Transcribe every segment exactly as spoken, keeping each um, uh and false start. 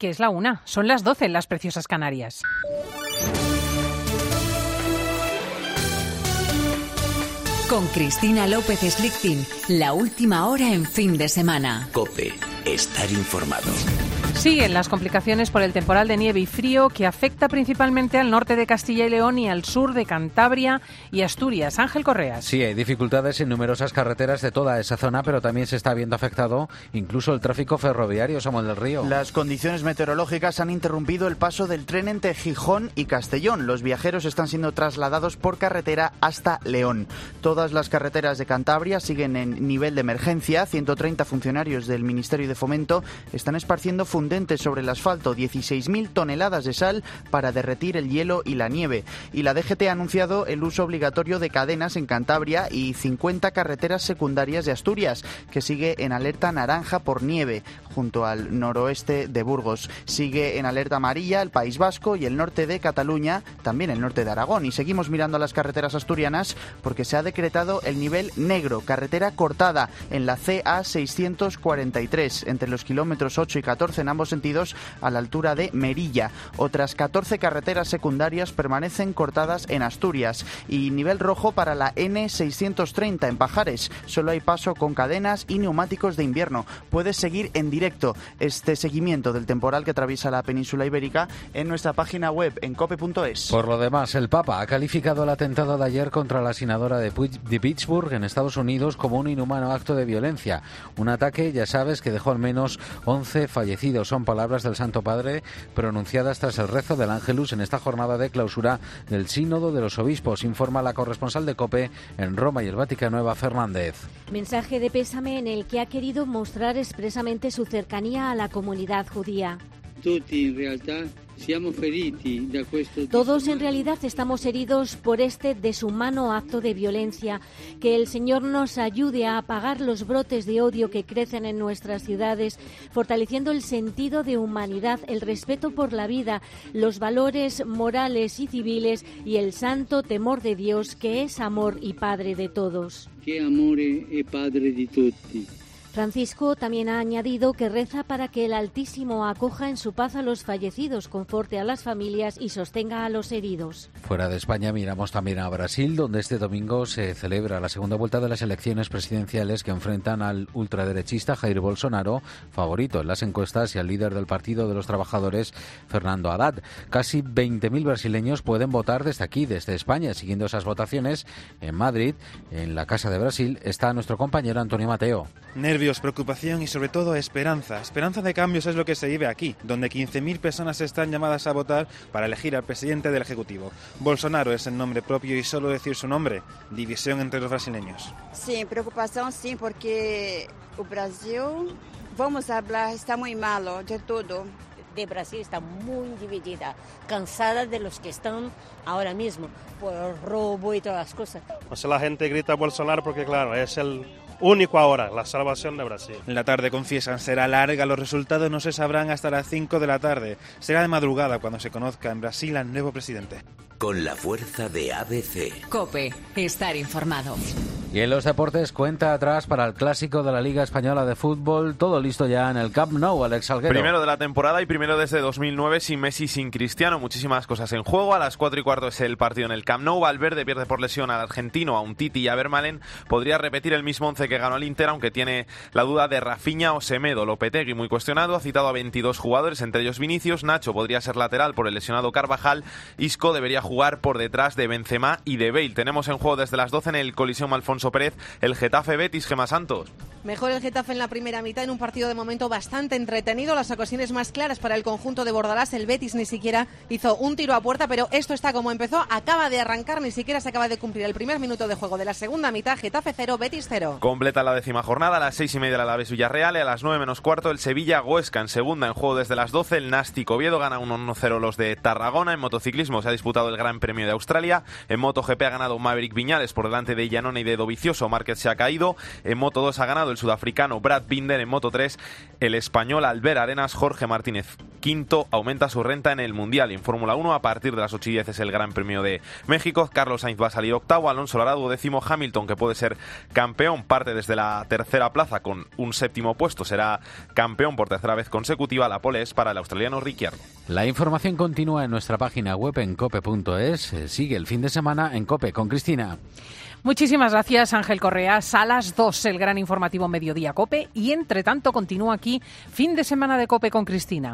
que es la una. Son las doce en las preciosas Canarias. Con Cristina López Slichting, la última hora en fin de semana. COPE, estar informado. Siguen las complicaciones por el temporal de nieve y frío que afecta principalmente al norte de Castilla y León y al sur de Cantabria y Asturias. Ángel Correas. Sí, hay dificultades en numerosas carreteras de toda esa zona, pero también se está viendo afectado incluso el tráfico ferroviario, Samuel del Río. Las condiciones meteorológicas han interrumpido el paso del tren entre Gijón y Castellón. Los viajeros están siendo trasladados por carretera hasta León. Todas las carreteras de Cantabria siguen en nivel de emergencia. ciento treinta funcionarios del Ministerio de Fomento están esparciendo fundentes sobre el asfalto, dieciséis mil toneladas de sal para derretir el hielo y la nieve. Y la D G T ha anunciado el uso obligatorio de cadenas en Cantabria y cincuenta carreteras secundarias de Asturias, que sigue en alerta naranja por nieve, junto al noroeste de Burgos. Sigue en alerta amarilla el País Vasco y el norte de Cataluña, también el norte de Aragón. Y seguimos mirando a las carreteras asturianas porque se ha decretado el nivel negro, carretera cortada en la C A seiscientos cuarenta y tres, entre los kilómetros ocho y catorce en ambos sentidos, a la altura de Merilla. Otras catorce carreteras secundarias permanecen cortadas en Asturias. Y nivel rojo para la N seiscientos treinta en Pajares. Solo hay paso con cadenas y neumáticos de invierno. Puedes seguir en directo este seguimiento del temporal que atraviesa la península ibérica en nuestra página web en cope punto es. Por lo demás, el Papa ha calificado el atentado de ayer contra la senadora de Pittsburgh en Estados Unidos como un inhumano acto de violencia. Un ataque, ya sabes, que dejó al menos once fallecidos. Son palabras del Santo Padre pronunciadas tras el rezo del Ángelus en esta jornada de clausura del Sínodo de los Obispos, informa la corresponsal de COPE en Roma y el Vaticano, Eva Fernández. Mensaje de pésame en el que ha querido mostrar expresamente su cercanía a la comunidad judía. Todos en realidad estamos heridos por este deshumano acto de violencia. Que el Señor nos ayude a apagar los brotes de odio que crecen en nuestras ciudades, fortaleciendo el sentido de humanidad, el respeto por la vida, los valores morales y civiles y el santo temor de Dios, que es amor y Padre de todos. Que amore e Padre di tutti. Francisco también ha añadido que reza para que el Altísimo acoja en su paz a los fallecidos, conforte a las familias y sostenga a los heridos. Fuera de España miramos también a Brasil, donde este domingo se celebra la segunda vuelta de las elecciones presidenciales que enfrentan al ultraderechista Jair Bolsonaro, favorito en las encuestas, y al líder del Partido de los Trabajadores, Fernando Haddad. Casi veinte mil brasileños pueden votar desde aquí, desde España. Siguiendo esas votaciones, en Madrid, en la Casa de Brasil, está nuestro compañero Antonio Mateo. Nervios, preocupación y sobre todo esperanza. Esperanza de cambios es lo que se vive aquí, donde quince mil personas están llamadas a votar para elegir al presidente del Ejecutivo. Bolsonaro es el nombre propio y solo decir su nombre, división entre los brasileños. Sí, preocupación sí, porque el Brasil, vamos a hablar, está muy malo de todo. De Brasil está muy dividida, cansada de los que están ahora mismo por el robo y todas las cosas. O sea, la gente grita a Bolsonaro porque, claro, es el único ahora, la salvación de Brasil. La tarde, confiesan, será larga, los resultados no se sabrán hasta las cinco de la tarde. Será de madrugada cuando se conozca en Brasil al nuevo presidente. Con la fuerza de A B C. COPE, estar informado. Y en los deportes, cuenta atrás para el clásico de la Liga Española de Fútbol. Todo listo ya en el Camp Nou, Alex Salguero. Primero de la temporada y primero desde dos mil nueve, sin Messi, sin Cristiano. Muchísimas cosas en juego. A las cuatro y cuarto es el partido en el Camp Nou. Valverde pierde por lesión al argentino, a Umtiti y a Vermaelen. Podría repetir el mismo once que ganó el Inter, aunque tiene la duda de Rafinha o Semedo. Lopetegui, muy cuestionado, ha citado a veintidós jugadores, entre ellos Vinicius. Nacho podría ser lateral por el lesionado Carvajal. Isco debería jugar por detrás de Benzema y de Bale. Tenemos en juego desde las doce en el Coliseum Alfonso Pérez el Getafe Betis. Gemma Santos. Mejor el Getafe en la primera mitad, en un partido de momento bastante entretenido. Las ocasiones más claras para el conjunto de Bordalás. El Betis ni siquiera hizo un tiro a puerta, pero esto está como empezó. Acaba de arrancar, ni siquiera se acaba de cumplir el primer minuto de juego de la segunda mitad. Getafe cero, Betis cero. Completa la décima jornada, a las seis y media el Alavés Villarreal y a las nueve menos cuarto el Sevilla Huesca. En segunda, en juego desde las doce, el Nástic Oviedo gana uno cero los de Tarragona. En motociclismo se ha disputado el Gran Premio de Australia. En MotoGP ha ganado Maverick Viñales por delante de Iannone y de Dovi Dovizioso. Márquez se ha caído. En Moto dos ha ganado el sudafricano Brad Binder. En Moto tres el español Albert Arenas. Jorge Martínez quinto, aumenta su renta en el Mundial. Y en Fórmula uno, a partir de las ocho y diez es el Gran Premio de México. Carlos Sainz va a salir octavo, Alonso Lara duodécimo, Hamilton, que puede ser campeón, parte desde la tercera plaza con un séptimo puesto, será campeón por tercera vez consecutiva. La pole es para el australiano Ricciardo. La información continúa en nuestra página web en cope punto es. Sigue el fin de semana en COPE con Cristina. Muchísimas gracias, Ángel Correas. A las dos, el gran informativo Mediodía COPE. Y entre tanto, continúa aquí fin de semana de COPE con Cristina.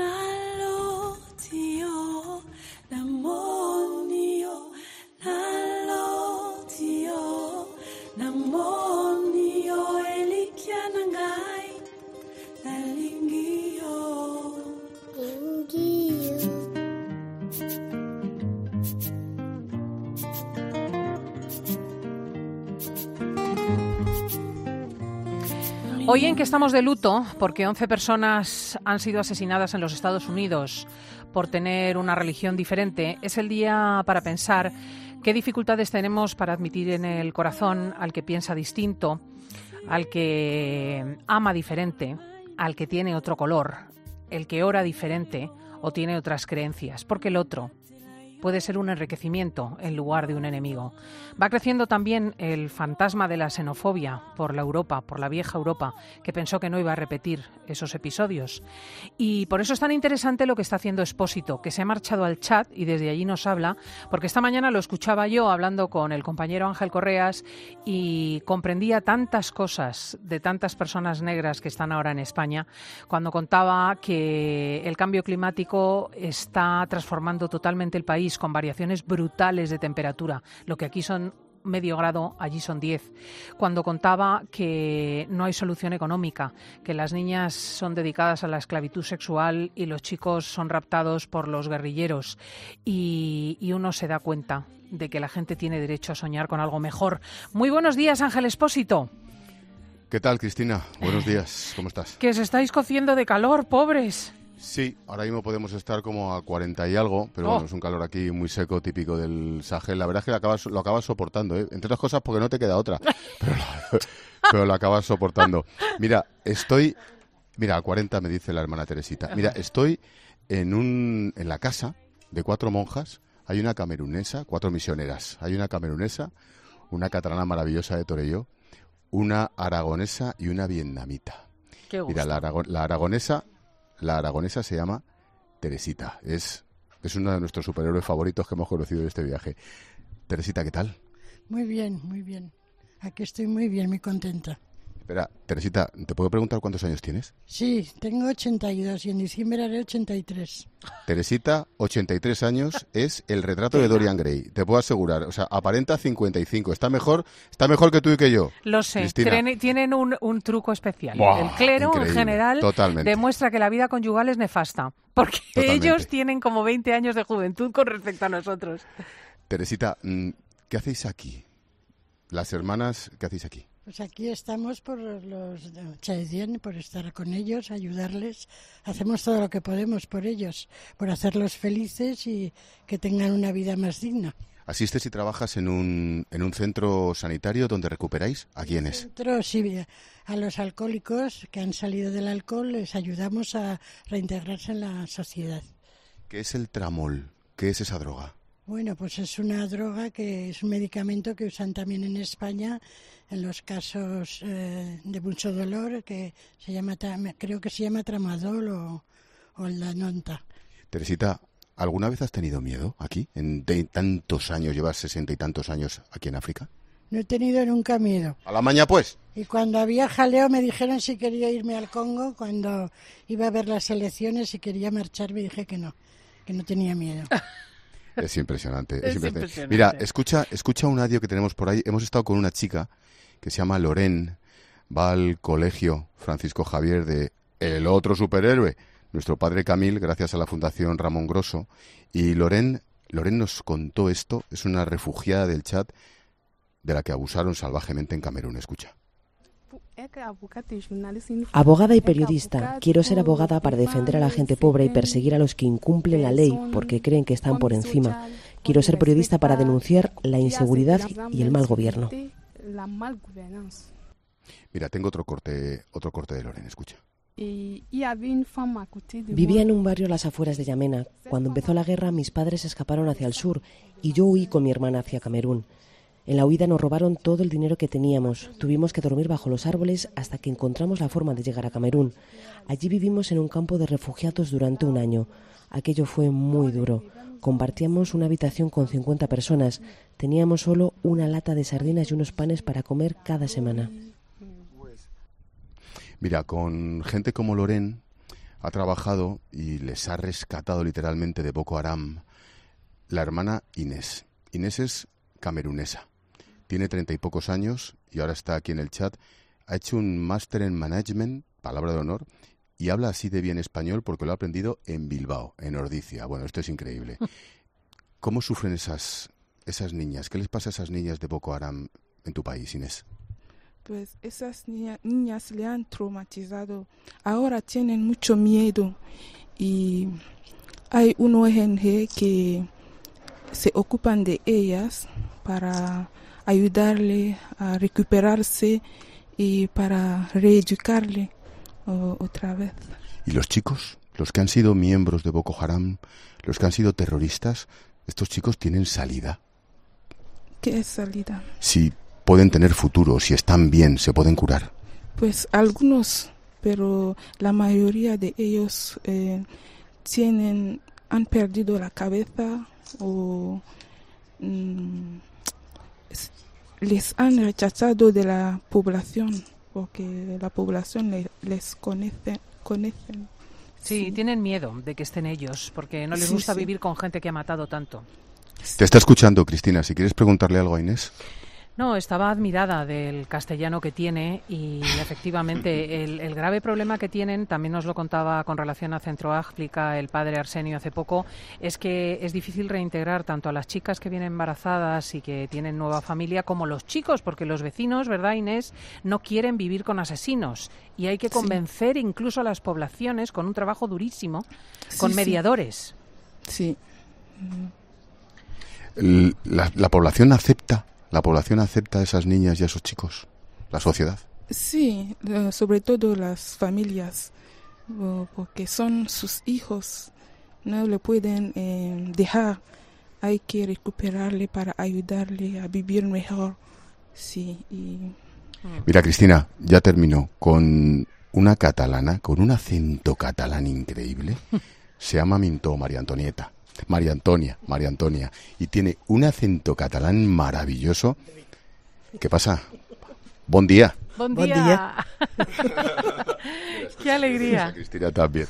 Hoy en que estamos de luto porque once personas han sido asesinadas en los Estados Unidos por tener una religión diferente, es el día para pensar qué dificultades tenemos para admitir en el corazón al que piensa distinto, al que ama diferente, al que tiene otro color, el que ora diferente o tiene otras creencias, porque el otro puede ser un enriquecimiento en lugar de un enemigo. Va creciendo también el fantasma de la xenofobia por la Europa, por la vieja Europa, que pensó que no iba a repetir esos episodios. Y por eso es tan interesante lo que está haciendo Expósito, que se ha marchado al chat y desde allí nos habla, porque esta mañana lo escuchaba yo hablando con el compañero Ángel Correas y comprendía tantas cosas de tantas personas negras que están ahora en España, cuando contaba que el cambio climático está transformando totalmente el país, con variaciones brutales de temperatura. Lo que aquí son medio grado, allí son diez. Cuando contaba que no hay solución económica, que las niñas son dedicadas a la esclavitud sexual y los chicos son raptados por los guerrilleros. Y, y uno se da cuenta de que la gente tiene derecho a soñar con algo mejor. Muy buenos días, Ángel Expósito. ¿Qué tal, Cristina? Buenos días. ¿Cómo estás? Que os estáis cociendo de calor, pobres. Sí, ahora mismo podemos estar como a cuarenta y algo, pero oh. bueno, es un calor aquí muy seco, típico del Sahel. La verdad es que lo acabas, lo acabas soportando, ¿eh? Entre otras cosas porque no te queda otra, pero lo, pero lo acabas soportando. Mira, estoy... Mira, a cuarenta me dice la hermana Teresita. Mira, estoy en, un, en la casa de cuatro monjas. Hay una camerunesa, cuatro misioneras. Hay una camerunesa, una catalana maravillosa de Torelló, una aragonesa y una vietnamita. Qué gusto. Mira, la, arago, la aragonesa... La aragonesa se llama Teresita. Es, es uno de nuestros superhéroes favoritos que hemos conocido en este viaje. Teresita, ¿qué tal? Muy bien, muy bien. Aquí estoy muy bien, muy contenta. Espera, Teresita, ¿te puedo preguntar cuántos años tienes? Sí, tengo ochenta y dos y en diciembre haré ochenta y tres. Teresita, ochenta y tres años, es el retrato de Dorian Gray. Te puedo asegurar, o sea, aparenta cincuenta y cinco. Está mejor, está mejor que tú y que yo. Lo sé, tienen, tienen un, un truco especial. Buah, el clero, increíble. En general, Totalmente. demuestra que la vida conyugal es nefasta. Porque Totalmente. Ellos tienen como veinte años de juventud con respecto a nosotros. Teresita, ¿qué hacéis aquí? Las hermanas, ¿qué hacéis aquí? Pues aquí estamos por los Chaedien, por estar con ellos, ayudarles. Hacemos todo lo que podemos por ellos, por hacerlos felices y que tengan una vida más digna. ¿Asistes y trabajas en un, en un centro sanitario donde recuperáis a quiénes? Centro, sí, a los alcohólicos que han salido del alcohol les ayudamos a reintegrarse en la sociedad. ¿Qué es el tramol? ¿Qué es esa droga? Bueno, pues es una droga que es un medicamento que usan también en España en los casos eh, de mucho dolor, que se llama, creo que se llama tramadol o, o la nonta. Teresita, ¿alguna vez has tenido miedo aquí? En de tantos años, llevas sesenta y tantos años aquí en África. No he tenido nunca miedo. ¿A la maña, pues? Y cuando había jaleo me dijeron si quería irme al Congo, cuando iba a ver las elecciones y quería marcharme, dije que no, que no tenía miedo. Es impresionante, es, es impresionante. impresionante. Mira, escucha, escucha un audio que tenemos por ahí. Hemos estado con una chica que se llama Loren, va al colegio Francisco Javier de el otro superhéroe, nuestro padre Camil, gracias a la Fundación Ramón Grosso. Y Loren, Loren nos contó esto, es una refugiada del Chad de la que abusaron salvajemente en Camerún. Escucha. Abogada y periodista, quiero ser abogada para defender a la gente pobre y perseguir a los que incumplen la ley porque creen que están por encima. Quiero ser periodista para denunciar la inseguridad y el mal gobierno. la malgouvernance. Mira, tengo otro corte, otro corte de Loren, escucha. Vivía en un barrio a las afueras de Yamena. Cuando empezó la guerra, mis padres escaparon hacia el sur y yo huí con mi hermana hacia Camerún. En la huida nos robaron todo el dinero que teníamos. Tuvimos que dormir bajo los árboles hasta que encontramos la forma de llegar a Camerún. Allí vivimos en un campo de refugiados durante un año. Aquello fue muy duro. Compartíamos una habitación con cincuenta personas. Teníamos solo una lata de sardinas y unos panes para comer cada semana. Mira, con gente como Loren ha trabajado y les ha rescatado literalmente de Boko Haram la hermana Inés. Inés es camerunesa, tiene treinta y pocos años y ahora está aquí en el chat. Ha hecho un máster en management, palabra de honor, y habla así de bien español porque lo ha aprendido en Bilbao, en Ordicia. Bueno, esto es increíble. ¿Cómo sufren esas, esas niñas? ¿Qué les pasa a esas niñas de Boko Haram en tu país, Inés? Pues esas niña, niñas le han traumatizado. Ahora tienen mucho miedo y hay una O N G que se ocupan de ellas para ayudarle a recuperarse y para reeducarle uh, otra vez. ¿Y los chicos? Los que han sido miembros de Boko Haram, los que han sido terroristas, ¿estos chicos tienen salida? ¿Qué es salida? Sí. Pueden tener futuro, si están bien, se pueden curar. Pues algunos, pero la mayoría de ellos eh, tienen, han perdido la cabeza o mm, les han rechazado de la población, porque la población le, les conoce, conocen. Sí, sí, tienen miedo de que estén ellos, porque no les sí, gusta sí. vivir con gente que ha matado tanto. Te está escuchando, Cristina. Si quieres preguntarle algo a Inés. No, estaba admirada del castellano que tiene y efectivamente el, el grave problema que tienen, también nos lo contaba con relación a Centroáfrica el padre Arsenio hace poco, es que es difícil reintegrar tanto a las chicas que vienen embarazadas y que tienen nueva familia como los chicos, porque los vecinos, ¿verdad, Inés?, no quieren vivir con asesinos y hay que convencer sí. incluso a las poblaciones con un trabajo durísimo, sí, con mediadores. Sí. sí. La, la población acepta ¿La población acepta a esas niñas y a esos chicos? ¿La sociedad? Sí, sobre todo las familias, porque son sus hijos, no le pueden eh, dejar, hay que recuperarle para ayudarle a vivir mejor. Sí. Y... Mira, Cristina, ya terminó con una catalana, con un acento catalán increíble, se llama Mintó, María Antonieta. María Antonia, María Antonia, y tiene un acento catalán maravilloso. ¿Qué pasa? Buen día. Buen día. Buen día. Qué alegría. Cristina también.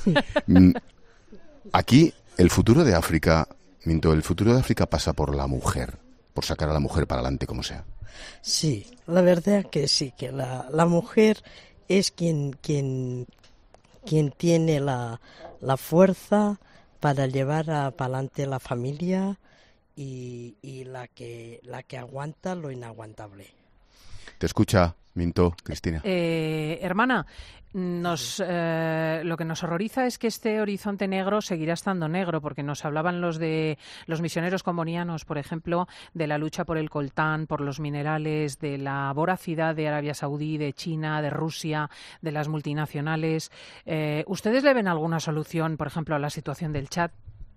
Aquí el futuro de África, Minto, el futuro de África pasa por la mujer, por sacar a la mujer para adelante como sea. Sí, la verdad que sí, que la, la mujer es quien, quien, quien tiene la, la fuerza para llevar a, para adelante la familia y, y la que la que aguanta lo inaguantable. Te escucha, Minto, Cristina. Eh, hermana, nos, eh, lo que nos horroriza es que este horizonte negro seguirá estando negro, porque nos hablaban los de los misioneros combonianos, por ejemplo, de la lucha por el coltán, por los minerales, de la voracidad de Arabia Saudí, de China, de Rusia, de las multinacionales. Eh, ¿Ustedes le ven alguna solución, por ejemplo, a la situación del Chad?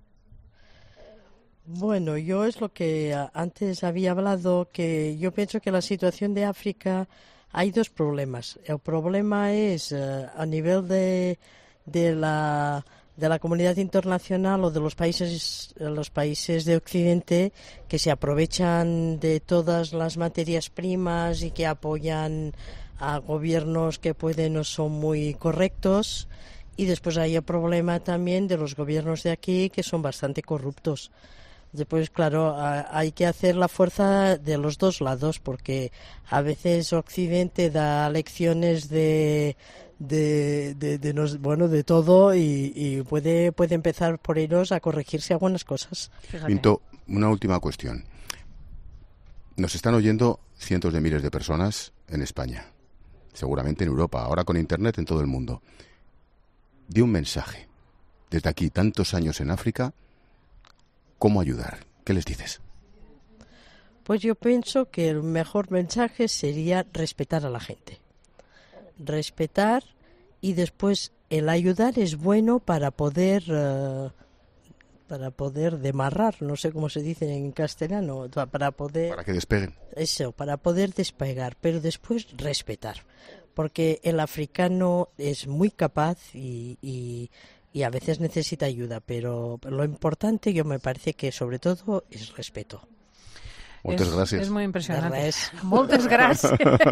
Bueno, yo es lo que antes había hablado, que yo pienso que la situación de África hay dos problemas. El problema es uh, a nivel de, de la de la comunidad internacional o de los países los países de Occidente, que se aprovechan de todas las materias primas y que apoyan a gobiernos que pueden no son muy correctos, y después hay el problema también de los gobiernos de aquí, que son bastante corruptos. Después, claro, hay que hacer la fuerza de los dos lados, porque a veces Occidente da lecciones de de, de, de nos, bueno, de todo y, y puede puede empezar por ellos a corregirse algunas cosas. Pinto, una última cuestión. Nos están oyendo cientos de miles de personas en España, seguramente en Europa, ahora con Internet en todo el mundo. Di un mensaje desde aquí, tantos años en África. ¿Cómo ayudar? ¿Qué les dices? Pues yo pienso que el mejor mensaje sería respetar a la gente. Respetar y después el ayudar es bueno para poder uh, para poder demarrar, no sé cómo se dice en castellano, para poder... Para que despeguen. Eso, para poder despegar, pero después respetar. Porque el africano es muy capaz y, y, y a veces necesita ayuda, pero lo importante yo me parece que sobre todo es respeto. Muchas es, gracias. Es muy impresionante. De res. Muchas gracias.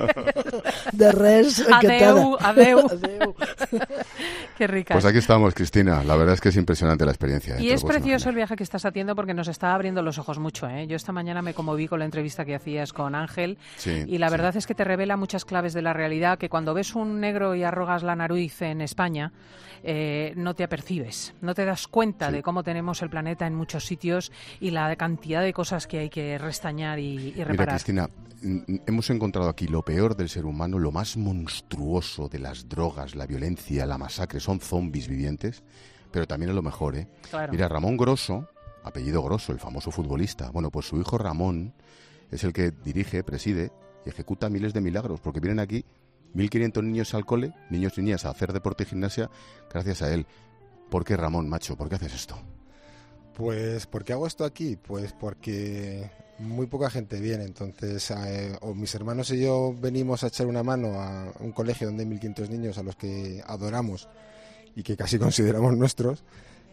De res. Adeu, adeu. adeu. Qué rica. Pues aquí estamos, Cristina. La verdad es que es impresionante la experiencia. Y es precioso el viaje que estás haciendo porque nos está abriendo los ojos mucho, ¿eh? Yo esta mañana me conmoví con la entrevista que hacías con Ángel sí, y la verdad sí. es que te revela muchas claves de la realidad que cuando ves un negro y arrogas la nariz en España eh, no te apercibes, no te das cuenta sí. de cómo tenemos el planeta en muchos sitios y la cantidad de cosas que hay que restañar y, y reparar. Mira, Cristina, hemos encontrado aquí lo peor del ser humano, lo más monstruoso de las drogas, la violencia, la masacre, son zombies vivientes, pero también es lo mejor, ¿eh? Claro. Mira, Ramón Grosso, apellido Grosso, el famoso futbolista, bueno, pues su hijo Ramón es el que dirige, preside y ejecuta miles de milagros, porque vienen aquí mil quinientos niños al cole, niños y niñas a hacer deporte y gimnasia, gracias a él. ¿Por qué, Ramón, macho? ¿Por qué haces esto? Pues, ¿por qué hago esto aquí? Pues porque muy poca gente viene, entonces eh, o mis hermanos y yo venimos a echar una mano a un colegio donde hay mil quinientos niños a los que adoramos y que casi consideramos nuestros,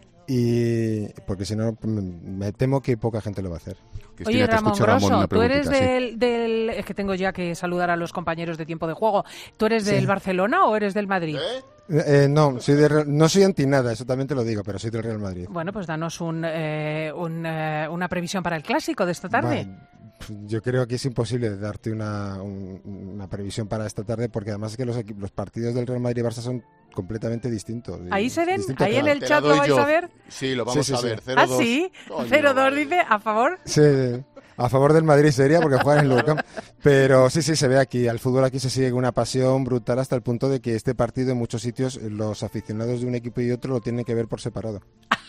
y porque si no me temo que poca gente lo va a hacer. Cristina, Oye, Ramón Grosso, tú eres del, sí. del... Es que tengo ya que saludar a los compañeros de Tiempo de Juego. ¿Tú eres del sí. Barcelona o eres del Madrid? ¿Eh? Eh, no, soy de, no soy anti nada, eso también te lo digo, pero soy del Real Madrid. Bueno, pues danos un, eh, un, eh, una previsión para el Clásico de esta tarde. Va, yo creo que es imposible darte una, un, una previsión para esta tarde, porque además es que los, los partidos del Real Madrid y Barça son completamente distintos. ¿Ahí se ven? Distinto ¿Ahí en el chat lo vais yo. a ver? Sí, lo vamos sí, sí, a ver. Sí. cero dos. ¿Ah, sí? cero dos dice, ¿a favor? Sí, a favor del Madrid sería porque juegan en el Nou Camp. Pero sí, sí, se ve aquí. Al fútbol aquí se sigue con una pasión brutal hasta el punto de que este partido en muchos sitios los aficionados de un equipo y otro lo tienen que ver por separado.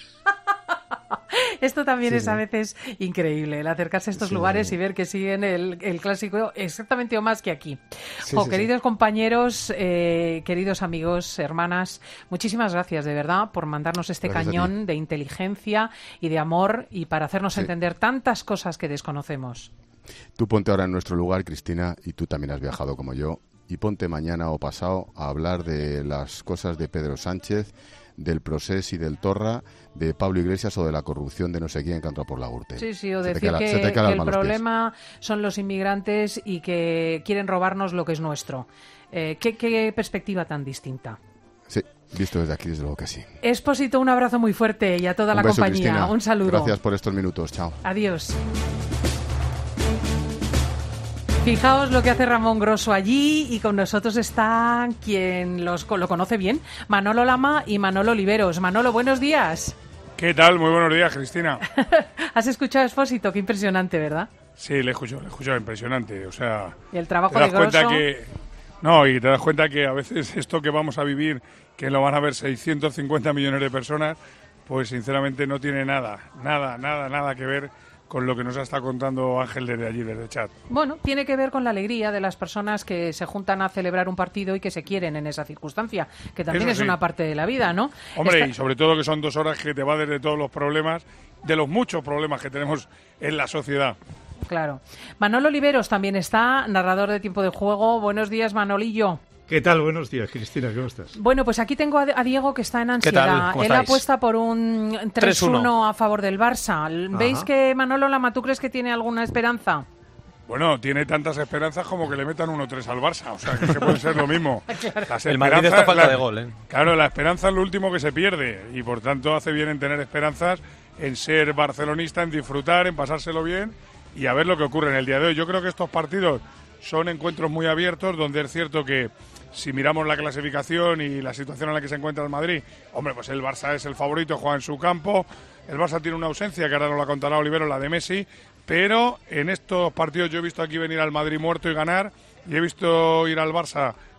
Esto también sí, es sí. a veces increíble, el acercarse a estos sí, lugares sí. y ver que siguen el, el Clásico exactamente o más que aquí. Sí, oh, sí, queridos sí. compañeros, eh, queridos amigos, hermanas, muchísimas gracias de verdad por mandarnos este Gracias cañón de inteligencia y de amor y para hacernos sí. entender tantas cosas que desconocemos. Tú ponte ahora en nuestro lugar, Cristina, y tú también has viajado como yo, y ponte mañana o pasado a hablar de las cosas de Pedro Sánchez, del Procés y del Torra, de Pablo Iglesias o de la corrupción de no sé quién que entra por la Gürtel. Sí, sí, o se decir te que, se te que el los problema pies. son los inmigrantes y que quieren robarnos lo que es nuestro. Eh, ¿qué, ¿Qué perspectiva tan distinta? Sí, visto desde aquí, desde luego que sí. Expósito, un abrazo muy fuerte y a toda Un la beso, compañía. Cristina. Un saludo. Gracias por estos minutos. Chao. Adiós. Fijaos lo que hace Ramón Grosso allí y con nosotros está quien los, lo conoce bien, Manolo Lama y Manolo Oliveros. Manolo, buenos días. ¿Qué tal? Muy buenos días, Cristina. ¿Has escuchado a Expósito? Qué impresionante, ¿verdad? Sí, le he escuchado, le he escuchado, impresionante. O sea, y el trabajo te das de Grosso... cuenta que no, y te das cuenta que a veces esto que vamos a vivir, que lo van a ver seiscientos cincuenta millones de personas, pues sinceramente no tiene nada, nada, nada, nada que ver con lo que nos está contando Ángel desde allí, desde el chat. Bueno, tiene que ver con la alegría de las personas que se juntan a celebrar un partido y que se quieren en esa circunstancia, que también Eso es sí. una parte de la vida, ¿no? Hombre, Esta... y sobre todo que son dos horas que te va desde todos los problemas, de los muchos problemas que tenemos en la sociedad. Claro. Manolo Oliveros también está, narrador de Tiempo de Juego. Buenos días, Manolillo. ¿Qué tal? Buenos días, Cristina, ¿cómo estás? Bueno, pues aquí tengo a Diego que está en ansiedad. ¿Qué tal? ¿Cómo Él estáis? apuesta por un tres uno a favor del Barça. ¿Veis Ajá. que Manolo Lama, tú crees que tiene alguna esperanza? Bueno, tiene tantas esperanzas como que le metan uno tres al Barça, o sea, que, que puede ser lo mismo. Claro. Las El Madrid está a falta la, de gol, ¿eh? Claro, la esperanza es lo último que se pierde y por tanto hace bien en tener esperanzas, en ser barcelonista, en disfrutar, en pasárselo bien y a ver lo que ocurre en el día de hoy. Yo creo que estos partidos son encuentros muy abiertos, donde es cierto que si miramos la clasificación y la situación en la que se encuentra el Madrid, hombre, pues el Barça es el favorito, juega en su campo. El Barça tiene una ausencia, que ahora nos la contará Olivero, la de Messi, pero en estos partidos yo he visto aquí venir al Madrid muerto y ganar, y he visto ir al Barça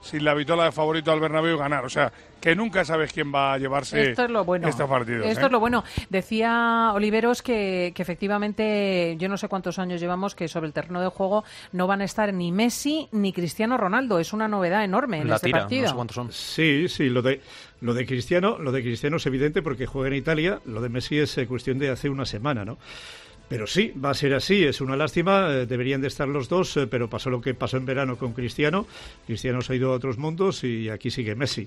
sin la vitola de favorito al Bernabéu ganar. O sea, que nunca sabes quién va a llevarse Esto es lo bueno. estos partidos. Esto ¿eh? es lo bueno. Decía Oliveros que, que efectivamente, yo no sé cuántos años llevamos que sobre el terreno de juego no van a estar ni Messi ni Cristiano Ronaldo. Es una novedad enorme en la este tira, partido. No sé cuántos son. Sí, sí, lo de lo de Cristiano, lo de Cristiano es evidente porque juega en Italia. Lo de Messi es eh, cuestión de hace una semana, ¿no? Pero sí, va a ser así, es una lástima, eh, deberían de estar los dos, eh, pero pasó lo que pasó en verano con Cristiano. Cristiano se ha ido a otros mundos y aquí sigue Messi.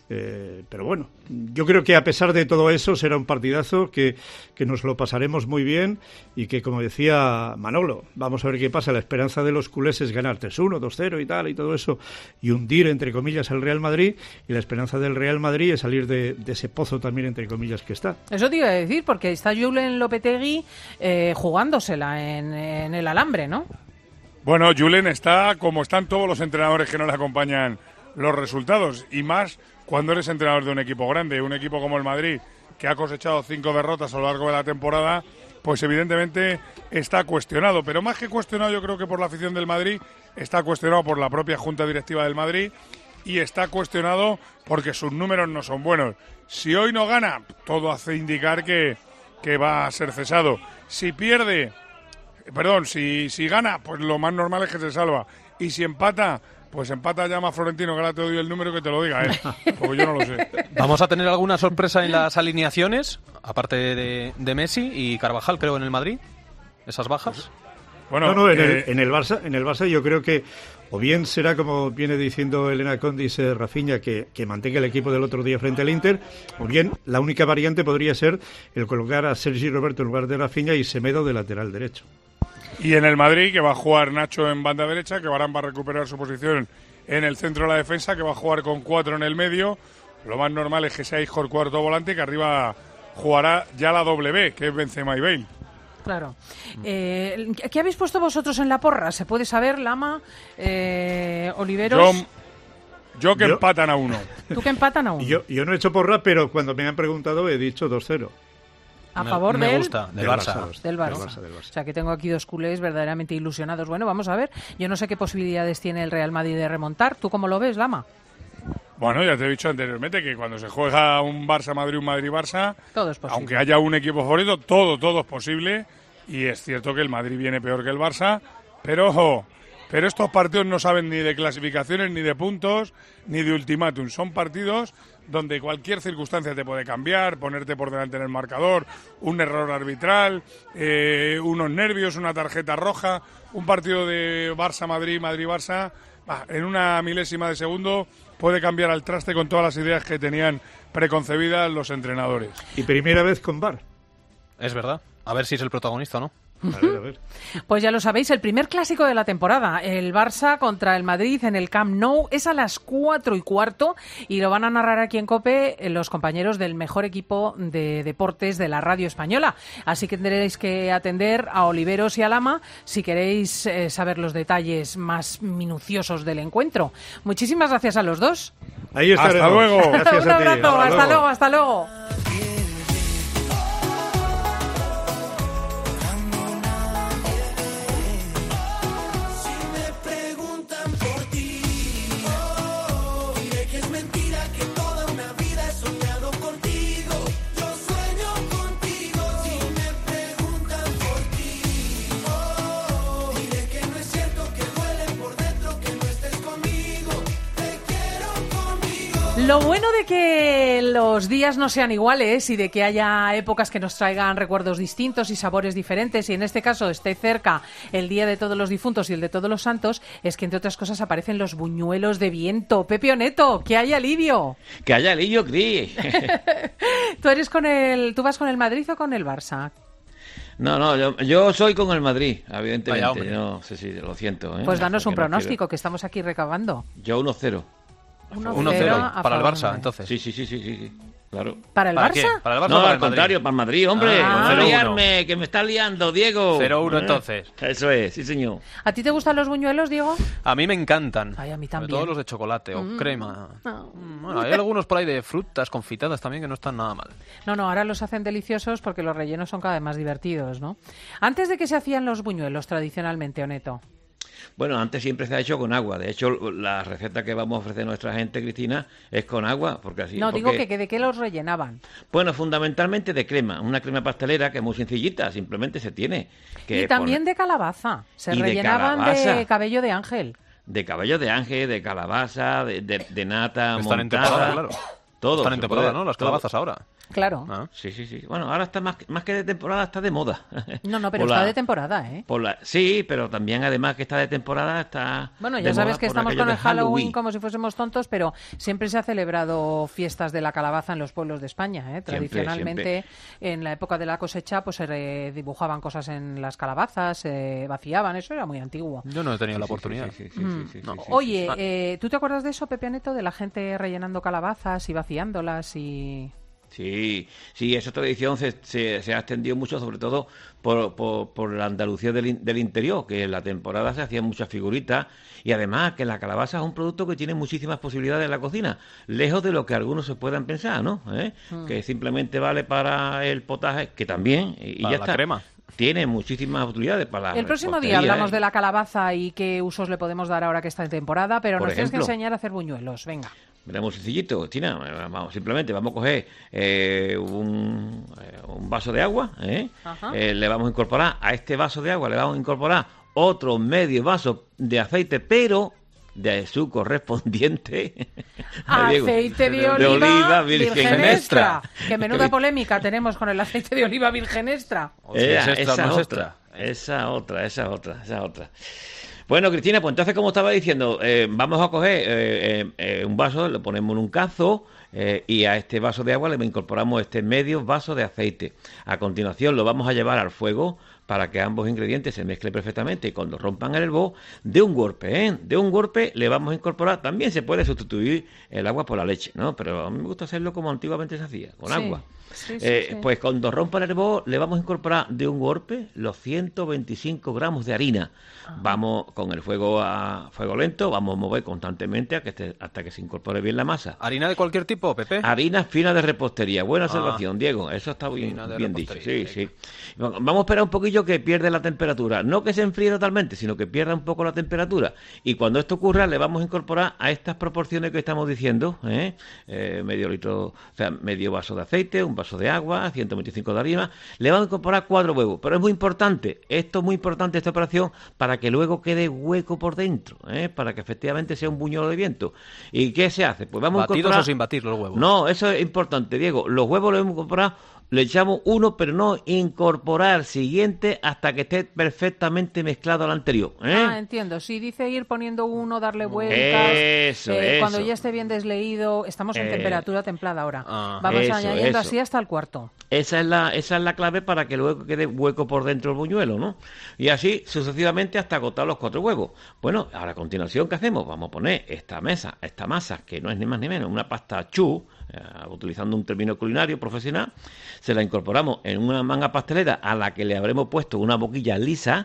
Eh, pero bueno, yo creo que a pesar de todo eso será un partidazo que, que nos lo pasaremos muy bien y que, como decía Manolo, vamos a ver qué pasa. La esperanza de los culés es ganar tres uno, dos cero y tal y todo eso y hundir, entre comillas, al Real Madrid, y la esperanza del Real Madrid es salir de, de ese pozo también, entre comillas, que está. Eso te iba a decir, porque está Julen Lopetegui eh, jugándosela en, en el alambre, ¿no? Bueno, Julen está como están todos los entrenadores que no le acompañan los resultados, y más cuando eres entrenador de un equipo grande, un equipo como el Madrid, que ha cosechado cinco derrotas a lo largo de la temporada, pues evidentemente está cuestionado. Pero más que cuestionado, yo creo que por la afición del Madrid, está cuestionado por la propia Junta Directiva del Madrid y está cuestionado porque sus números no son buenos. Si hoy no gana, todo hace indicar que, que va a ser cesado. Si pierde, perdón, si, si gana, pues lo más normal es que se salva. Y si empata, pues empata, llama a Florentino, que ahora te doy el número, que te lo diga él, porque yo no lo sé. ¿Vamos a tener alguna sorpresa en las alineaciones, aparte de, de Messi y Carvajal, creo, en el Madrid? ¿Esas bajas? Bueno, no, no, en, eh... el, en, el Barça, en el Barça yo creo que o bien será, como viene diciendo Elena Condis, eh, Rafinha, que, que mantenga el equipo del otro día frente al Inter, o bien la única variante podría ser el colocar a Sergi Roberto en lugar de Rafinha y Semedo de lateral derecho. Y en el Madrid, que va a jugar Nacho en banda derecha, que Varane va a recuperar su posición en el centro de la defensa, que va a jugar con cuatro en el medio. Lo más normal es que sea Isco cuarto volante, que arriba jugará ya la doble B, que es Benzema y Bale. Claro. Eh, ¿Qué habéis puesto vosotros en la porra? ¿Se puede saber, Lama, eh, Oliveros? Yo, yo que yo, empatan a uno. ¿Tú que empatan a uno? Yo, yo no he hecho porra, pero cuando me han preguntado he dicho dos cero. A me, favor me del, gusta, del, del, Barça. Barça, del, Barça. del Barça. Del Barça. O sea, que tengo aquí dos culés verdaderamente ilusionados. Bueno, vamos a ver. Yo no sé qué posibilidades tiene el Real Madrid de remontar. ¿Tú cómo lo ves, Lama? Bueno, ya te he dicho anteriormente que cuando se juega un Barça-Madrid, un Madrid-Barça, todo es posible. Aunque haya un equipo favorito, todo, todo es posible. Y es cierto que el Madrid viene peor que el Barça, pero ojo, pero estos partidos no saben ni de clasificaciones, ni de puntos, ni de ultimátum. Son partidos donde cualquier circunstancia te puede cambiar, ponerte por delante en el marcador, un error arbitral, eh, unos nervios, una tarjeta roja, un partido de Barça-Madrid, Madrid-Barça, bah, en una milésima de segundo puede cambiar al traste con todas las ideas que tenían preconcebidas los entrenadores. Y primera vez con V A R. Es verdad. A ver si es el protagonista o no. A ver, a ver. Pues ya lo sabéis, el primer clásico de la temporada, el Barça contra el Madrid en el Camp Nou, es a las cuatro y cuarto y lo van a narrar aquí en COPE los compañeros del mejor equipo de deportes de la radio española. Así que tendréis que atender a Oliveros y a Lama si queréis eh, saber los detalles más minuciosos del encuentro. Muchísimas gracias a los dos. Ahí estaremos. Hasta luego. Gracias Un a ti. abrazo, hasta, hasta luego, hasta luego. Lo bueno de que los días no sean iguales y de que haya épocas que nos traigan recuerdos distintos y sabores diferentes, y en este caso esté cerca el Día de Todos los Difuntos y el de Todos los Santos, es que entre otras cosas aparecen los buñuelos de viento. Pepe Oneto, que haya alivio. Que haya alivio, Cris. ¿Tú eres con el, tú vas con el Madrid o con el Barça? No, no, yo, yo soy con el Madrid, evidentemente. No sé si lo siento. ¿eh? Pues danos un Porque no pronóstico, quiero. que estamos aquí recabando. Yo uno cero. uno cero para el Barça, entonces. Sí, sí, sí, sí, sí, claro. ¿Para el ¿Para Barça? qué? ¿Para el Barça No, o para al el Madrid? contrario, para el Madrid, hombre. Ah. No liarme, que me estás liando, Diego. cero uno ¿Eh? entonces. Eso es, sí, señor. ¿A ti te gustan los buñuelos, Diego? A mí me encantan. Ay, a mí Sobre también. todo los de chocolate o Mm. crema. No. Mm, Bueno, hay algunos por ahí de frutas confitadas también que no están nada mal. No, no, ahora los hacen deliciosos porque los rellenos son cada vez más divertidos, ¿no? Antes de que se hacían los buñuelos tradicionalmente, Oneto. Bueno, antes siempre se ha hecho con agua. De hecho, la receta que vamos a ofrecer a nuestra gente, Cristina, es con agua. Porque así, no, porque... digo que, que de qué los rellenaban. Bueno, fundamentalmente de crema. Una crema pastelera que es muy sencillita, simplemente se tiene que Y también poner... de calabaza. Se Y de rellenaban calabaza. de cabello de ángel. De cabello de ángel, de calabaza, de, de, de nata, Están en montada, temporada, claro. Todo. Están en se temporada, puede- ¿no? Las todo. calabazas ahora. Claro. Ah, sí, sí, sí. Bueno, ahora está más, más que de temporada, está de moda. No, no, pero Por está la- de temporada, ¿eh? por la- sí, pero también además que está de temporada, está Bueno, de ya sabes moda que por estamos aquello con de el Halloween como si fuésemos tontos, pero siempre se ha celebrado fiestas de la calabaza en los pueblos de España, ¿eh? Tradicionalmente, en la época de la cosecha, pues se re- dibujaban cosas en las calabazas, se vaciaban, eso era muy antiguo. Yo no he tenido la Sí, sí, oportunidad. sí, sí, sí, Mm. sí, sí, No. sí, sí. Oye, Ah. eh, ¿tú te acuerdas de eso, Pepe Aneto, de la gente rellenando calabazas y vaciándolas y...? Sí, sí, esa tradición se, se, se ha extendido mucho, sobre todo por, por, por la Andalucía del, in- del interior, que en la temporada se hacían muchas figuritas y además que la calabaza es un producto que tiene muchísimas posibilidades en la cocina, lejos de lo que algunos se puedan pensar, ¿no? ¿Eh? Mm. Que simplemente vale para el potaje, que también, y, y Para ya la está. crema. Tiene muchísimas utilidades para la El próximo día repostería, hablamos ¿eh? de la calabaza y qué usos le podemos dar ahora que está en temporada, pero Por nos tienes que ejemplo. enseñar a hacer buñuelos, venga. Mira, muy sencillito, Tina. Vamos, simplemente vamos a coger eh, un, eh, un vaso de agua, ¿eh? Ajá. Eh, le vamos a incorporar a este vaso de agua, le vamos a incorporar otro medio vaso de aceite, pero de su correspondiente Diego, Aceite de oliva, oliva virgen, virgen extra. extra. Que menuda polémica tenemos con el aceite de oliva virgen extra. Eh, ¿Es extra o esa no es otra, esa otra, esa otra, esa otra. Bueno, Cristina, pues entonces, como estaba diciendo, eh, vamos a coger eh, eh, eh, un vaso, lo ponemos en un cazo eh, y a este vaso de agua le incorporamos este medio vaso de aceite. A continuación lo vamos a llevar al fuego para que ambos ingredientes se mezclen perfectamente y cuando rompan el hervor, de un golpe, ¿eh? De un golpe le vamos a incorporar, también se puede sustituir el agua por la leche, ¿no? Pero a mí me gusta hacerlo como antiguamente se hacía, con Sí, agua. sí, sí, Eh, sí. Pues cuando rompa el hervor le vamos a incorporar de un golpe los ciento veinticinco gramos de harina. Vamos con el fuego a fuego lento, vamos a mover constantemente a que esté- hasta que se incorpore bien la masa. ¿Harina de cualquier tipo, Pepe? Harina fina de repostería. Buena Ah. observación, Diego. Eso está bien, Fina de bien dicho. repostería, Sí, sí. Vamos a esperar un poquillo que pierda la temperatura. No que se enfríe totalmente, sino que pierda un poco la temperatura. Y cuando esto ocurra, le vamos a incorporar a estas proporciones que estamos diciendo, ¿eh? Eh, medio litro, o sea, medio vaso de aceite, un vaso de agua, ciento veinticinco de harina. Le vamos a incorporar cuatro huevos. Pero es muy importante, esto es muy importante, esta operación, para que luego quede hueco por dentro, ¿eh? Para que efectivamente sea un buñuelo de viento. ¿Y qué se hace? Pues vamos a ¿Batidos incorporar... o sin batir los huevos? No, eso es importante, Diego. Los huevos los hemos incorporado, le echamos uno, pero no incorporar siguiente hasta que esté perfectamente mezclado al anterior. ¿eh? Ah, entiendo. Si dice ir poniendo uno, darle vueltas. Eso, eh, eso. Cuando ya esté bien desleído, estamos en Eh, temperatura templada ahora. ah, Vamos eso, añadiendo eso. así hasta el cuarto. Esa es la esa es la clave para que luego quede hueco por dentro el buñuelo, ¿no? Y así sucesivamente hasta agotar los cuatro huevos. Bueno, ahora a continuación, ¿qué hacemos? Vamos a poner esta mesa, esta masa, que no es ni más ni menos una pasta chou, eh, utilizando un término culinario profesional, se la incorporamos en una manga pastelera a la que le habremos puesto una boquilla lisa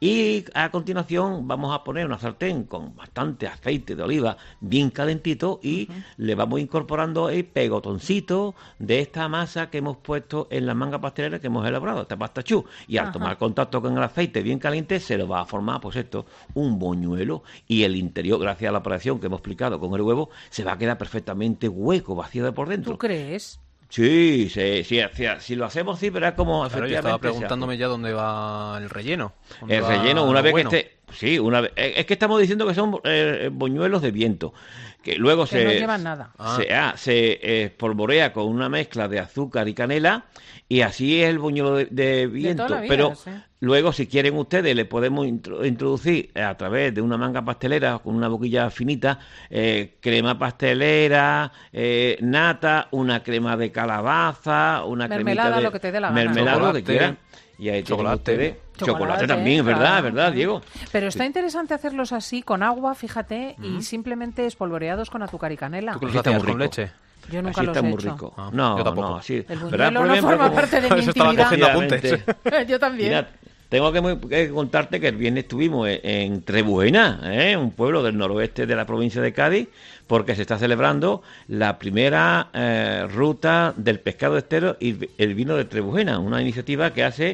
y a continuación vamos a poner una sartén con bastante aceite de oliva bien calentito y le vamos incorporando el pegotoncito de esta masa que hemos puesto en la manga pastelera que hemos elaborado, esta pasta chou, y al Ajá. tomar contacto con el aceite bien caliente se lo va a formar, pues esto, un buñuelo, y el interior, gracias a la operación que hemos explicado con el huevo, se va a quedar perfectamente hueco, vacío de por dentro. ¿Tú crees? Sí, sí, sí, sí, si lo hacemos sí, verás como Claro, yo efectivamente estaba se hace. preguntándome ya dónde va el relleno. ¿Dónde El va relleno, una lo vez bueno? que esté... Sí, una vez... Es que estamos diciendo que son eh, buñuelos de viento, que luego Que se... no llevan nada. Se, ah, se eh, espolvorea con una mezcla de azúcar y canela y así es el buñuelo de, de viento. toda la vida, Pero sí. luego, si quieren ustedes, le podemos intro- introducir a través de una manga pastelera con una boquilla finita, eh, crema pastelera, eh, nata, una crema de calabaza, una Mermelada, cremita de... lo que te dé la gana. mermelada, lo que Chocolate. quieran. Y ahí tienen Chocolate. ustedes... Chocolate, Chocolate, también, es verdad, claro, es verdad, claro. Diego. Pero está interesante hacerlos así, con agua, fíjate, y Ujú. simplemente espolvoreados con azúcar y canela. ¿Tú que Así los está hacías muy con rico. leche? Yo nunca Así los está he muy hecho. rico. Ah, no, yo tampoco. no, así. El ¿verdad? buñuelo no Por ejemplo, forma como- parte de mi Eso estaba intimidad. cogiendo apuntes. Efectivamente. Yo también. Mira, tengo que, muy- que contarte que el viernes estuvimos en, en Trebuena, ¿eh? Un pueblo del noroeste de la provincia de Cádiz, porque se está celebrando la primera eh, ruta del pescado estero y el vino de Trebuena, una iniciativa que hace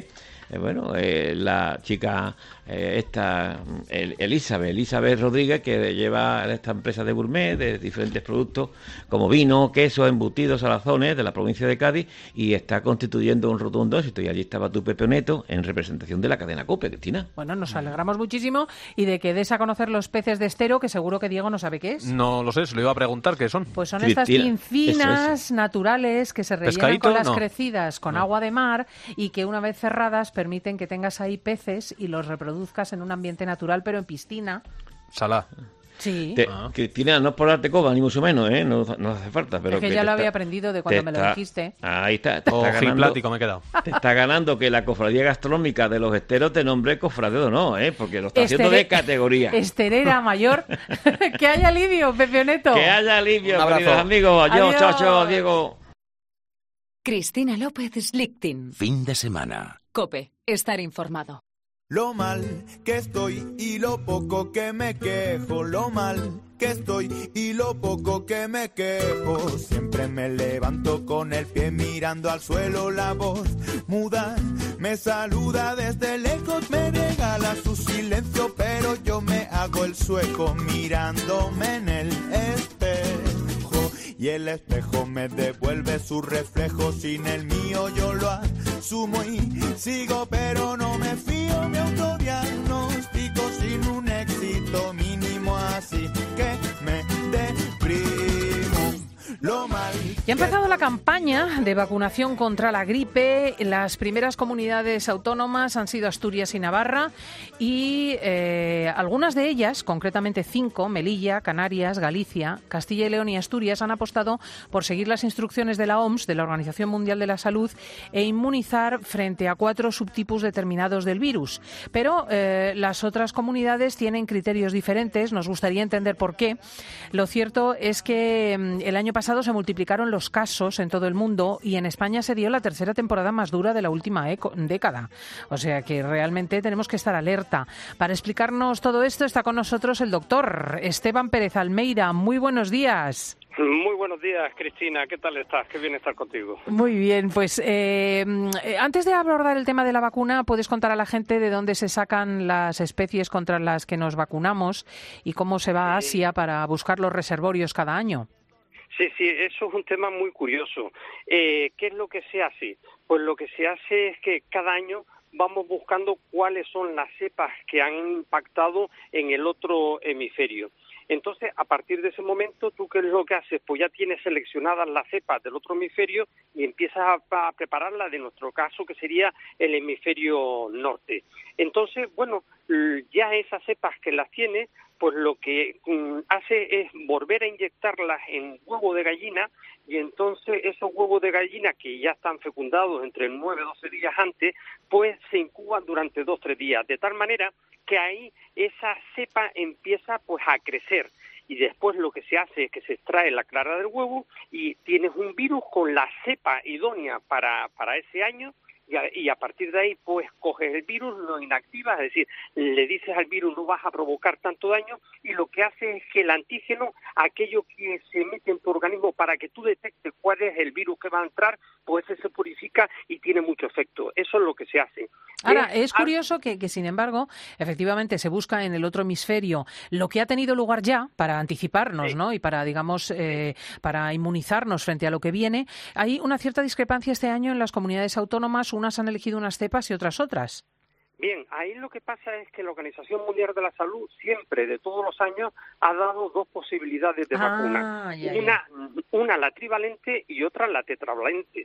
eh, bueno, eh, la chica eh, esta, el, Elizabeth, Elizabeth Rodríguez, que lleva esta empresa de gourmet, de diferentes productos, como vino, queso, embutidos, salazones, de la provincia de Cádiz, y está constituyendo un rotundo éxito. Y allí estaba tu Pepe Neto en representación de la cadena COPE, Cristina. Bueno, nos alegramos muchísimo y de que des a conocer los peces de estero, que seguro que Diego no sabe qué es. No lo sé, se lo iba a preguntar qué son. Pues son estas pincinas naturales que se rellenan ¿Pescadito? con las No. crecidas con No. agua de mar y que una vez cerradas permiten que tengas ahí peces y los reproduzcas en un ambiente natural, pero en piscina. Salá. Sí. Te, Cristina, no es por darte coba, ni mucho menos, ¿eh? No, no hace falta. Pero es que, que ya lo está, había aprendido de cuando me está, lo dijiste. Ahí está. Te Oh, está ganando, plático me he quedado. Te está ganando que la cofradía gastronómica de los esteros te nombre cofradero, no, ¿eh? Porque lo está haciendo Estere- de categoría. Esterera mayor. Que haya alivio, Pepe Neto. Que haya alivio, Un abrazo. queridos amigos. Adiós, Adiós. chao, chao, Diego. Cristina López Slichting. Fin de semana. COPE. Estar informado. Lo mal que estoy y lo poco que me quejo, lo mal que estoy y lo poco que me quejo. Siempre me levanto con el pie mirando al suelo, la voz muda me saluda desde lejos, me regala su silencio, pero yo me hago el sueco mirándome en el espejo. Y el espejo me devuelve su reflejo, sin el mío yo lo asumo y sigo, pero no me fío, mi autodiagnóstico sin un éxito mínimo, así que me deprimo. Lo mal. Ya ha empezado la campaña de vacunación contra la gripe. Las primeras comunidades autónomas han sido Asturias y Navarra y eh, algunas de ellas, concretamente cinco, Melilla, Canarias, Galicia, Castilla y León y Asturias, han apostado por seguir las instrucciones de la O M S, de la Organización Mundial de la Salud, e inmunizar frente a cuatro subtipos determinados del virus. Pero eh, las otras comunidades tienen criterios diferentes. Nos gustaría entender por qué. Lo cierto es que mm, el año pasado se multiplicaron los casos en todo el mundo y en España se dio la tercera temporada más dura de la última eco- década. O sea que realmente tenemos que estar alerta. Para explicarnos todo esto está con nosotros el doctor Esteban Pérez Almeida. Muy buenos días. Muy buenos días, Cristina. ¿Qué tal estás? Qué bien estar contigo. Muy bien, pues eh, antes de abordar el tema de la vacuna, ¿puedes contar a la gente de dónde se sacan las especies contra las que nos vacunamos y cómo se va a Asia para buscar los reservorios cada año? Sí, sí, eso es un tema muy curioso. Eh, ¿Qué es lo que se hace? Pues lo que se hace es que cada año vamos buscando cuáles son las cepas que han impactado en el otro hemisferio. Entonces, a partir de ese momento, ¿tú qué es lo que haces? Pues ya tienes seleccionadas las cepas del otro hemisferio y empiezas a, a prepararla, de nuestro caso, que sería el hemisferio norte. Entonces, bueno, ya esas cepas que las tiene, pues lo que mm, hace es volver a inyectarlas en huevo de gallina, y entonces esos huevos de gallina que ya están fecundados entre nueve y doce días antes, pues se incuban durante dos o tres días, de tal manera que ahí esa cepa empieza pues a crecer. Y después lo que se hace es que se extrae la clara del huevo y tienes un virus con la cepa idónea para, para ese año. Y a, y a partir de ahí, pues, coges el virus, lo inactivas, es decir, le dices al virus no vas a provocar tanto daño, y lo que hace es que el antígeno, aquello que se mete en tu organismo para que tú detectes cuál es el virus que va a entrar, pues ese se purifica y tiene mucho efecto. Eso es lo que se hace. Ahora, ¿Ves? es curioso que, que, sin embargo, efectivamente se busca en el otro hemisferio lo que ha tenido lugar ya para anticiparnos, sí, ¿no? Y para, digamos, eh, para inmunizarnos frente a lo que viene. Hay una cierta discrepancia este año en las comunidades autónomas. Unas han elegido unas cepas y otras otras. Bien, ahí lo que pasa es que la Organización Mundial de la Salud siempre, de todos los años, ha dado dos posibilidades de ah, vacuna. Ya, una, ya. una la trivalente y otra la tetravalente.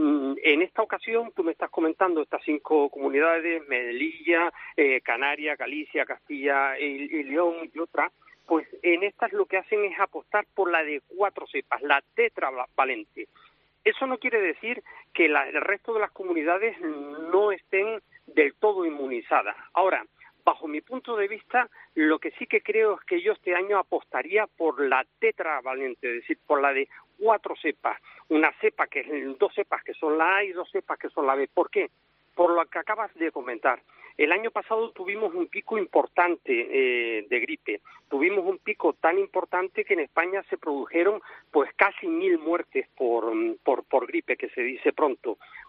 En esta ocasión, tú me estás comentando estas cinco comunidades, Melilla, eh, Canarias, Galicia, Castilla y, y León y otra, pues en estas lo que hacen es apostar por la de cuatro cepas, la tetravalente. Eso no quiere decir que la, el resto de las comunidades no estén del todo inmunizadas. Ahora, bajo mi punto de vista, lo que sí que creo es que yo este año apostaría por la tetravalente, es decir, por la de cuatro cepas. Una cepa que es, dos cepas que son la A y dos cepas que son la B. ¿Por qué? Por lo que acabas de comentar. El año pasado tuvimos un pico importante eh, de gripe. Tuvimos un pico tan importante que en España se produjeron pues casi mil muertes por, por, por gripe, que se dice pronto.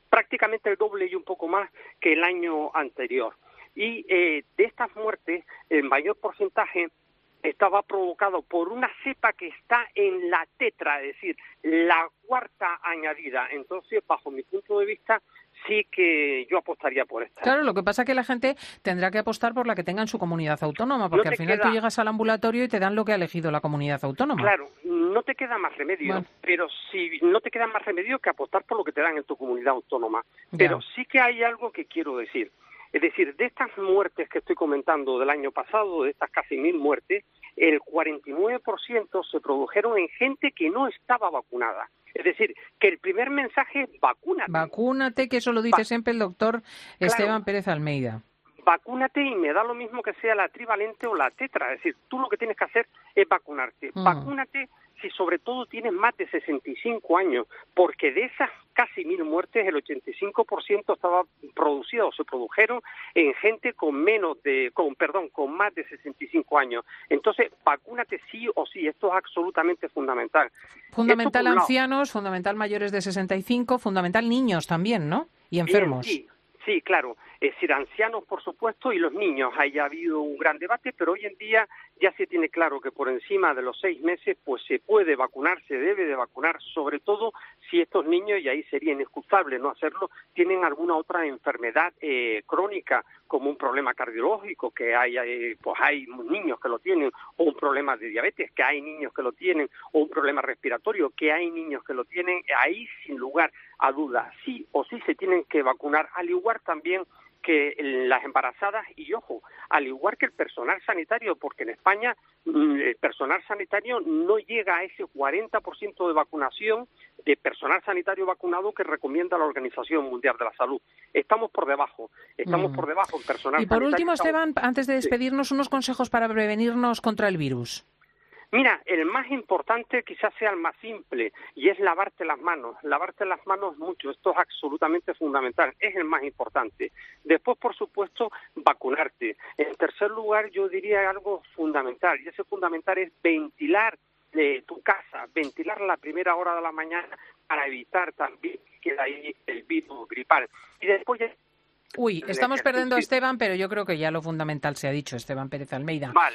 prácticamente el doble y un poco más que el año anterior. Y eh, de estas muertes, el mayor porcentaje estaba provocado por una cepa que está en la tetra, es decir, la cuarta añadida. Entonces, bajo mi punto de vista, sí que yo apostaría por esta. Claro, lo que pasa es que la gente tendrá que apostar por la que tenga en su comunidad autónoma, porque No al final queda... tú llegas al ambulatorio y te dan lo que ha elegido la comunidad autónoma. Claro, no te queda más remedio, bueno. pero si no te queda más remedio que apostar por lo que te dan en tu comunidad autónoma. Ya. Pero sí que hay algo que quiero decir. Es decir, de estas muertes que estoy comentando del año pasado, de estas casi mil muertes, el cuarenta y nueve por ciento se produjeron en gente que no estaba vacunada. Es decir, que el primer mensaje es vacúnate. Vacúnate, que eso lo dice Va siempre el doctor Esteban claro. Pérez Almeida. Vacúnate y me da lo mismo que sea la trivalente o la tetra. Es decir, tú lo que tienes que hacer es vacunarte. Mm. Vacúnate si sobre todo tienes más de sesenta y cinco años, porque de esas casi mil muertes, el ochenta y cinco por ciento estaba producido o se produjeron en gente con menos de, con perdón, con más de sesenta y cinco años. Entonces, vacúnate sí o sí, esto es absolutamente fundamental. Fundamental ancianos, fundamental mayores de sesenta y cinco, fundamental niños también, ¿no? Y enfermos. Bien, sí. Sí, claro, es decir, ancianos, por supuesto, y los niños. Ahí ha habido un gran debate, pero hoy en día ya se tiene claro que por encima de los seis meses pues se puede vacunar, se debe de vacunar, sobre todo si estos niños, y ahí sería inexcusable no hacerlo, tienen alguna otra enfermedad eh, crónica, como un problema cardiológico, que hay, eh, pues hay niños que lo tienen, o un problema de diabetes, que hay niños que lo tienen, o un problema respiratorio, que hay niños que lo tienen. Ahí, sin lugar a dudas, sí o sí se tienen que vacunar, al igual también que las embarazadas y, ojo, al igual que el personal sanitario, porque en España el personal sanitario no llega a ese cuarenta por ciento de vacunación de personal sanitario vacunado que recomienda la Organización Mundial de la Salud. Estamos por debajo, estamos mm. por debajo en personal sanitario. Y por sanitario, último, estamos... Esteban, antes de despedirnos, sí. unos consejos para prevenirnos contra el virus. Mira, el más importante quizás sea el más simple, y es lavarte las manos. Lavarte las manos mucho, esto es absolutamente fundamental, es el más importante. Después, por supuesto, vacunarte. En tercer lugar, yo diría algo fundamental, y ese fundamental es ventilar eh, tu casa, ventilar la primera hora de la mañana para evitar también que quede ahí el virus gripal. Y después ya... Uy, estamos perdiendo a Esteban, pero yo creo que ya lo fundamental se ha dicho, Esteban Pérez Almeida. Vale.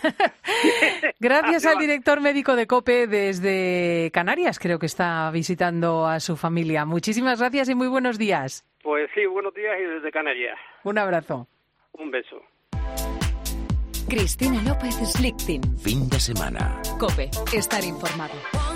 Gracias al director médico de COPE desde Canarias, creo que está visitando a su familia. Muchísimas gracias y muy buenos días. Pues sí, buenos días y desde Canarias. Un abrazo. Un beso. Cristina López Slichting. Fin de semana. COPE, estar informado.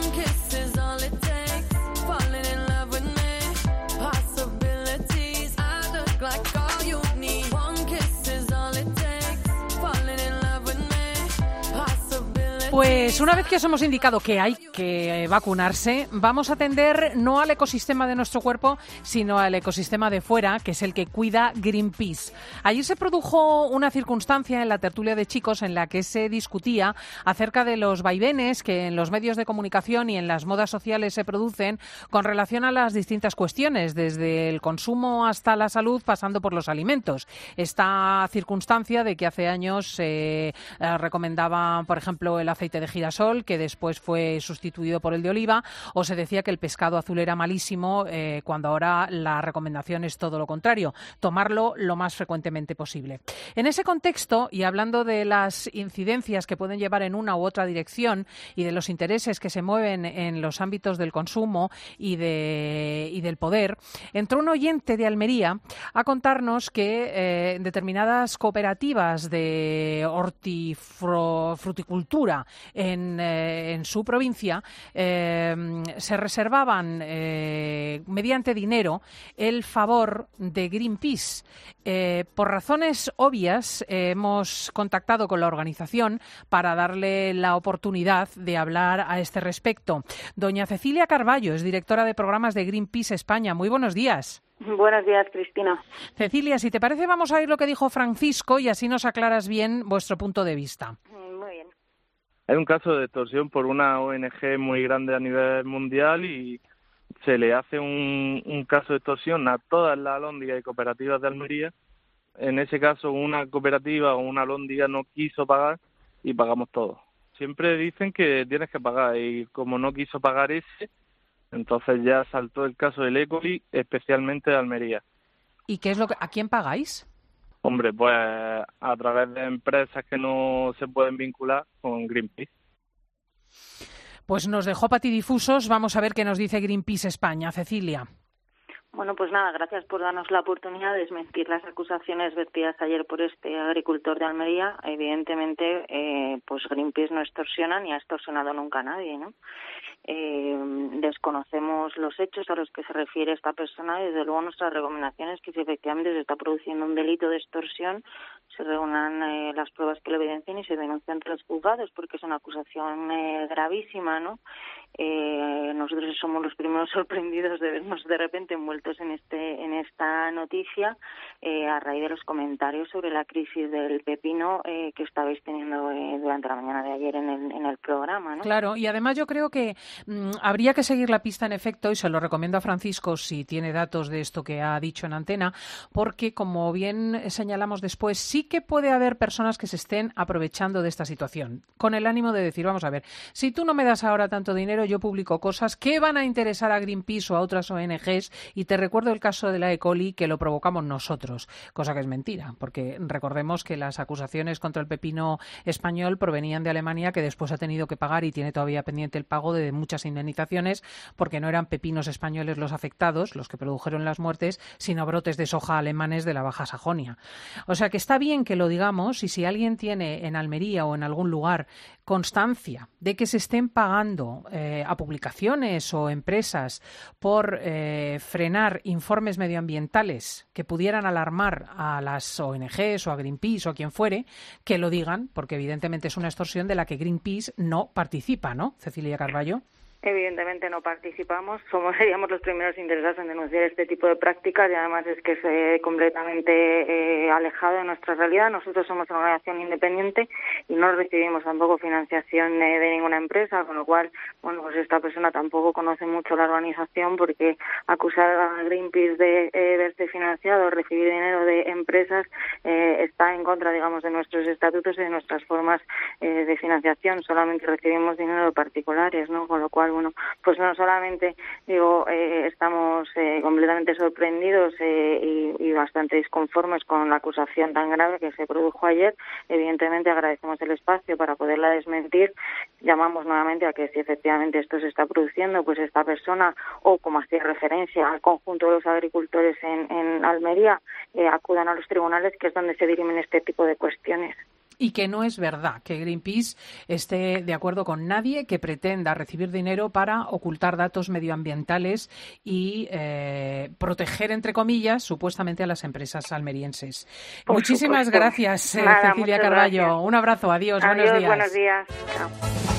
Pues una vez que os hemos indicado que hay que vacunarse, vamos a atender no al ecosistema de nuestro cuerpo, sino al ecosistema de fuera, que es el que cuida Greenpeace. Ayer se produjo una circunstancia en la tertulia de chicos en la que se discutía acerca de los vaivenes que en los medios de comunicación y en las modas sociales se producen con relación a las distintas cuestiones, desde el consumo hasta la salud, pasando por los alimentos. Esta circunstancia de que hace años se eh, recomendaba, por ejemplo, el aceite de girasol, que después fue sustituido por el de oliva, o se decía que el pescado azul era malísimo, eh, cuando ahora la recomendación es todo lo contrario, tomarlo lo más frecuentemente posible. En ese contexto, y hablando de las incidencias que pueden llevar en una u otra dirección y de los intereses que se mueven en los ámbitos del consumo y, de, y del poder, entró un oyente de Almería a contarnos que eh, determinadas cooperativas de hortifruticultura En, eh, en su provincia eh, se reservaban eh, mediante dinero el favor de Greenpeace. Eh, por razones obvias eh, hemos contactado con la organización para darle la oportunidad de hablar a este respecto. Doña Cecilia Carballo es directora de programas de Greenpeace España. Muy buenos días. Buenos días, Cristina. Cecilia, si te parece, vamos a oír lo que dijo Francisco y así nos aclaras bien vuestro punto de vista. Muy bien. Hay un caso de extorsión por una O N G muy grande a nivel mundial y se le hace un, un caso de extorsión a todas las alhóndigas y cooperativas de Almería. En ese caso, una cooperativa o una alhóndiga no quiso pagar y pagamos todos. Siempre dicen que tienes que pagar y como no quiso pagar ese, Entonces ya saltó el caso del E. coli, especialmente de Almería. ¿Y qué es lo que, a quién pagáis? Hombre, pues a través de empresas que no se pueden vincular con Greenpeace. Pues nos dejó patidifusos. Vamos a ver qué nos dice Greenpeace España. Cecilia. Bueno, pues nada, gracias por darnos la oportunidad de desmentir las acusaciones vertidas ayer por este agricultor de Almería. Evidentemente, eh, pues Greenpeace no extorsiona ni ha extorsionado nunca a nadie, ¿no? Eh, desconocemos los hechos a los que se refiere esta persona y desde luego nuestra recomendación es que si efectivamente se está produciendo un delito de extorsión se reúnan eh, las pruebas que lo evidencien y se denuncian ante los juzgados porque es una acusación eh, gravísima, ¿no? Eh, nosotros somos los primeros sorprendidos de vernos de repente envueltos en este en esta noticia eh, a raíz de los comentarios sobre la crisis del pepino eh, que estabais teniendo eh, durante la mañana de ayer en el, en el programa, ¿no? Claro, y además yo creo que mmm, habría que seguir la pista en efecto, y se lo recomiendo a Francisco si tiene datos de esto que ha dicho en antena, porque como bien señalamos después, sí que puede haber personas que se estén aprovechando de esta situación, con el ánimo de decir, vamos a ver, si tú no me das ahora tanto dinero, yo publico cosas que van a interesar a Greenpeace o a otras O N Ges, y te recuerdo el caso de la E. coli que lo provocamos nosotros, cosa que es mentira, porque recordemos que las acusaciones contra el pepino español provenían de Alemania, que después ha tenido que pagar y tiene todavía pendiente el pago de muchas indemnizaciones, porque no eran pepinos españoles los afectados, los que produjeron las muertes, sino brotes de soja alemanes de la Baja Sajonia. O sea que está bien que lo digamos, y si alguien tiene en Almería o en algún lugar constancia de que se estén pagando eh, a publicaciones o empresas por eh, frenar informes medioambientales que pudieran alarmar a las O N Ges o a Greenpeace o a quien fuere, que lo digan, porque evidentemente es una extorsión de la que Greenpeace no participa, ¿no, Cecilia Carballo? Evidentemente no participamos, somos seríamos los primeros interesados en denunciar este tipo de prácticas y además es que es completamente eh, alejado de nuestra realidad. Nosotros somos una organización independiente y no recibimos tampoco financiación eh, de ninguna empresa, con lo cual, bueno, pues esta persona tampoco conoce mucho la organización porque acusar a Greenpeace de eh, verse financiado o recibir dinero de empresas eh, está en contra, digamos, de nuestros estatutos y de nuestras formas eh, de financiación. Solamente recibimos dinero de particulares, ¿no? Con lo cual, bueno, pues no solamente, digo, eh, estamos eh, completamente sorprendidos eh, y, y bastante disconformes con la acusación tan grave que se produjo ayer. Evidentemente agradecemos el espacio para poderla desmentir. Llamamos nuevamente a que si efectivamente esto se está produciendo, pues esta persona, o como hacía referencia al conjunto de los agricultores en, en Almería, eh, acudan a los tribunales, que es donde se dirimen este tipo de cuestiones. Y que no es verdad que Greenpeace esté de acuerdo con nadie que pretenda recibir dinero para ocultar datos medioambientales y eh, proteger, entre comillas, supuestamente a las empresas almerienses. Por Muchísimas supuesto. gracias, eh, Nada, Cecilia Carballo. Gracias. Un abrazo, adiós, adiós buenos días. Buenos días. Chao.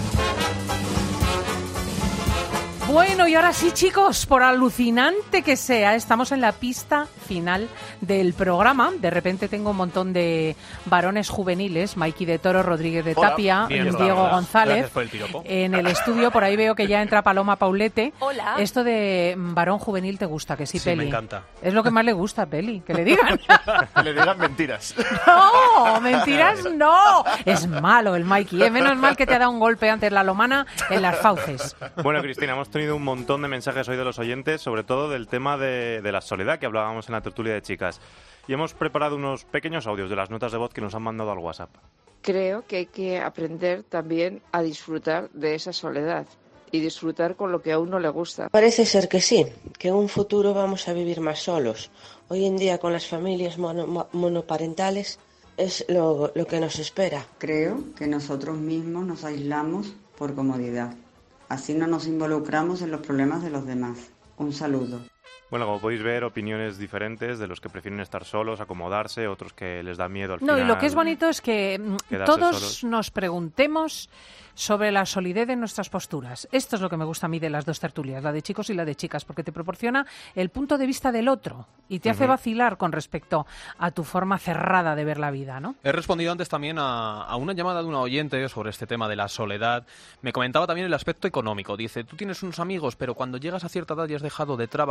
Bueno, y ahora sí, chicos, por alucinante que sea, estamos en la pista final del programa. De repente tengo un montón de varones juveniles, Maiki de Toro, Rodríguez de Hola. Tapia, Bien, Diego hola. González, por el piropo. en el estudio. Por ahí veo que ya entra Paloma Paulete. Hola. Esto de varón juvenil te gusta, que sí, Sí, Peli. me encanta. Es lo que más le gusta a Peli, que le digan. Que le digan mentiras. No, mentiras no. Es malo el Maiki, ¿eh? Menos mal que te ha dado un golpe antes la lomana en las fauces. Bueno, Cristina, hemos tenido un montón de mensajes hoy de los oyentes, sobre todo del tema de, de la soledad que hablábamos en la tertulia de chicas. Y hemos preparado unos pequeños audios de las notas de voz que nos han mandado al WhatsApp. Creo que hay que aprender también a disfrutar de esa soledad y disfrutar con lo que a uno le gusta. Parece ser que sí, que en un futuro vamos a vivir más solos. Hoy en día con las familias mono, monoparentales es lo, lo que nos espera. Creo que nosotros mismos nos aislamos por comodidad. Así no nos involucramos en los problemas de los demás. Un saludo. Bueno, como podéis ver, opiniones diferentes de los que prefieren estar solos, acomodarse, otros que les da miedo al No, final. y lo que es bonito es que todos solos. nos preguntemos sobre la solidez de nuestras posturas. Esto es lo que me gusta a mí de las dos tertulias, la de chicos y la de chicas, porque te proporciona el punto de vista del otro y te hace Ujú. vacilar con respecto a tu forma cerrada de ver la vida, ¿no? He respondido antes también a, a una llamada de una oyente sobre este tema de la soledad. Me comentaba también el aspecto económico. Dice, tú tienes unos amigos, pero cuando llegas a cierta edad y has dejado de trabajar ya no tienes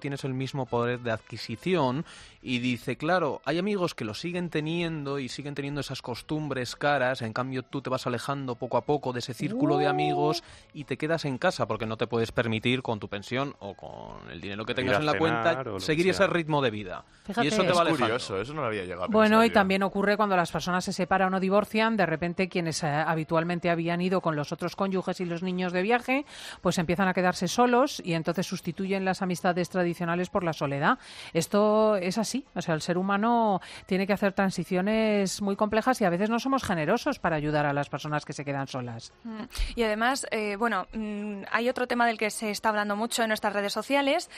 tienes el mismo poder de adquisición, y dice, claro, hay amigos que lo siguen teniendo y siguen teniendo esas costumbres caras, en cambio tú te vas alejando poco a poco de ese círculo de amigos y te quedas en casa porque no te puedes permitir con tu pensión o con el dinero que tengas en la cuenta seguir ese ritmo de vida. Fíjate, y eso te va alejando. Curioso, eso no lo había llegado a Bueno, pensar y yo. también ocurre cuando las personas se separan o divorcian, de repente quienes eh, habitualmente habían ido con los otros cónyuges y los niños de viaje, pues empiezan a quedarse solos y entonces sustituyen las amistades tradicionales por la soledad. Esto es así, o sea, el ser humano tiene que hacer transiciones muy complejas y a veces no somos generosos para ayudar a las personas que se quedan solas. Mm. Y además, eh, bueno, mm, hay otro tema del que se está hablando mucho en nuestras redes sociales.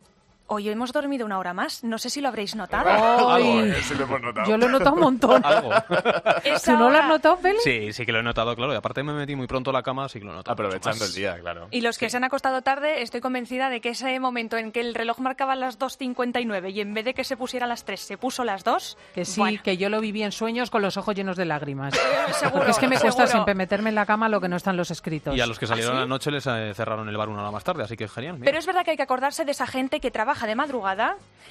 Hoy hemos dormido una hora más. No sé si lo habréis notado. Algo, eh, sí lo hemos notado. Yo lo he notado un montón. Algo. ¿Tú no lo has notado, Feli? Sí, sí que lo he notado, claro. Y aparte me metí muy pronto a la cama, sí que lo he notado. Aprovechando el día, claro. Y los que se han acostado tarde, estoy convencida de que ese momento en que el reloj marcaba las dos cincuenta y nueve y en vez de que se pusiera a las tres, se puso a las dos. Que sí, bueno. que yo lo viví en sueños con los ojos llenos de lágrimas. Seguro, Porque es que me cuesta seguro. siempre meterme en la cama lo que no están los escritos. Y a los que salieron ¿Ah, sí? anoche les eh, cerraron el bar una hora más tarde, así que es genial. Mira. Pero es verdad que hay que acordarse de esa gente que trabaja de madrugada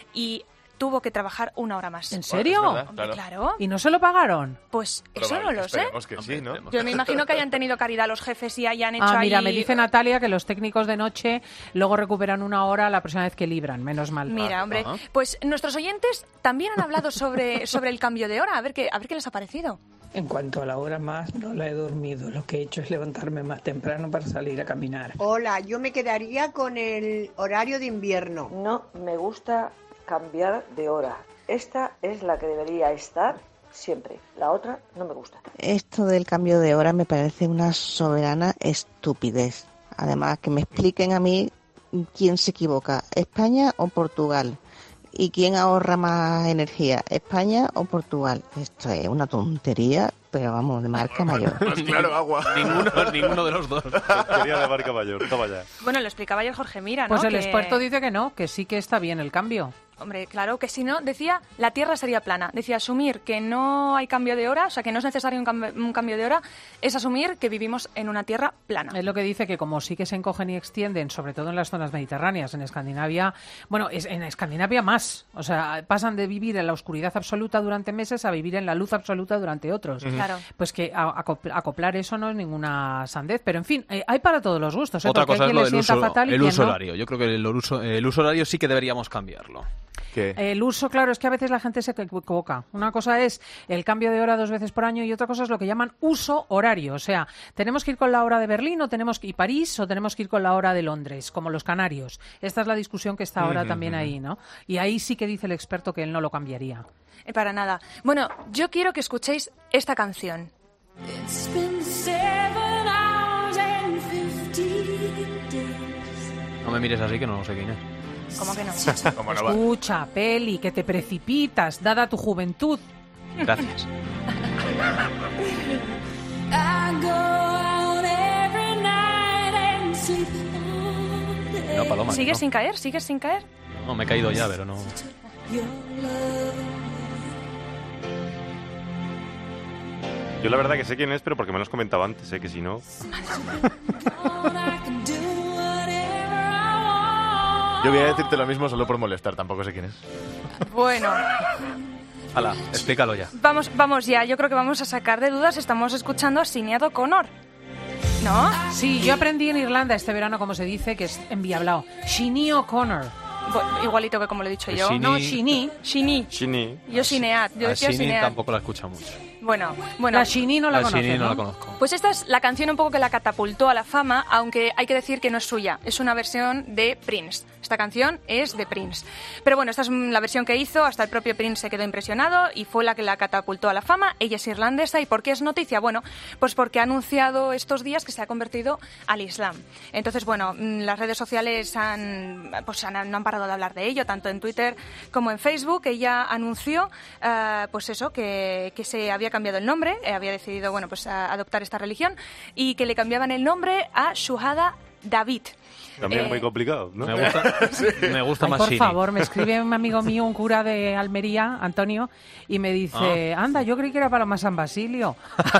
y tuvo que trabajar una hora más. ¿En serio? Bueno, es verdad, Hombre, claro. claro. ¿Y no se lo pagaron? Pues eso Probable, no lo sé. esperemos que sí, ¿no? Yo me imagino que hayan tenido caridad los jefes y hayan hecho Ah, mira, ahí... me dice Natalia que los técnicos de noche luego recuperan una hora la próxima vez que libran, menos mal. Mira, hombre, pues nuestros oyentes también han hablado sobre, sobre el cambio de hora. A ver qué, a ver qué les ha parecido. En cuanto a la hora más, no la he dormido. Lo que he hecho es levantarme más temprano para salir a caminar. Hola, yo me quedaría con el horario de invierno. No me gusta cambiar de hora. Esta es la que debería estar siempre. La otra no me gusta. Esto del cambio de hora me parece una soberana estupidez. Además, que me expliquen a mí quién se equivoca, España o Portugal. ¿Y quién ahorra más energía, España o Portugal? Esto es una tontería, pero vamos, de marca mayor. Pues claro, agua. ninguno, ninguno de los dos. Sería de marca mayor, toma ya. Bueno, lo explicaba ayer Jorge Mira, ¿no? Pues el Que- experto dice que no, que sí que está bien el cambio. Hombre, claro que si no, decía, la Tierra sería plana. Decía, asumir que no hay cambio de hora, o sea, que no es necesario un, cambio, un cambio de hora, es asumir que vivimos en una Tierra plana. Es lo que dice que como sí que se encogen y extienden, sobre todo en las zonas mediterráneas, en Escandinavia, bueno, es, en Escandinavia más, o sea, pasan de vivir en la oscuridad absoluta durante meses a vivir en la luz absoluta durante otros. Ujú. Claro. Pues que a- acopl- acoplar eso no es ninguna sandez, pero en fin, eh, hay para todos los gustos. ¿eh? Otra Porque cosa hay es quien lo le del sienta uso, fatal y el quien uso no. horario. Yo creo que el uso, el uso horario sí que deberíamos cambiarlo. ¿Qué? El uso, claro, es que a veces la gente se equivoca. Una cosa es el cambio de hora dos veces por año y otra cosa es lo que llaman uso horario. O sea, tenemos que ir con la hora de Berlín o tenemos que ir a París o tenemos que ir con la hora de Londres, como los canarios. Esta es la discusión que está ahora Ujú, también ujú. ahí, ¿no? Y ahí sí que dice el experto que él no lo cambiaría. Eh, para nada. Bueno, yo quiero que escuchéis esta canción. No me mires así que no sé quién es. ¿Cómo que no? ¿Cómo no va? Escucha, Peli, que te precipitas, dada tu juventud. Gracias. No, Paloma. ¿Sigues no. sin caer? ¿Sigues sin caer? No, me he caído ya, pero no. Yo la verdad que sé quién es, pero porque me lo has comentado antes, sé que si no... Yo voy a decirte lo mismo solo por molestar, tampoco sé quién es. Bueno, Hala, explícalo ya. vamos, vamos ya. Yo creo que vamos a sacar de dudas. Estamos escuchando a Sinead O'Connor. ¿No? Sí, yo aprendí en Irlanda este verano, como se dice, que es enviablao. Sinead O'Connor. Bu- igualito que como lo he dicho yo. Shini- No, Shini. Shini. Shini. Yo Sinead. Yo A decía Shini Sinead. tampoco la escucha mucho. Bueno, bueno. La Shini no la A conoces, Shini no ¿no? la conozco. Pues esta es la canción un poco que la catapultó a la fama, aunque hay que decir que no es suya, es una versión de Prince. Esta canción es de Prince. Pero bueno, esta es la versión que hizo, hasta el propio Prince se quedó impresionado y fue la que la catapultó a la fama. Ella es irlandesa. ¿Y por qué es noticia? Bueno, pues porque ha anunciado estos días que se ha convertido al Islam. Entonces, bueno, mm, las redes sociales han, pues han, no han parado de hablar de ello, tanto en Twitter como en Facebook. Ella anunció, eh, pues eso, que, que se había cambiado el nombre, eh, había decidido, bueno, pues a- adoptar esta religión y que le cambiaban el nombre a Shuhada David. También Eh, muy complicado, ¿no? Me gusta, me gusta Ay, más por Shini. favor, me escribe un amigo mío, un cura de Almería, Antonio, y me dice, anda, yo creí que era Paloma San Basilio.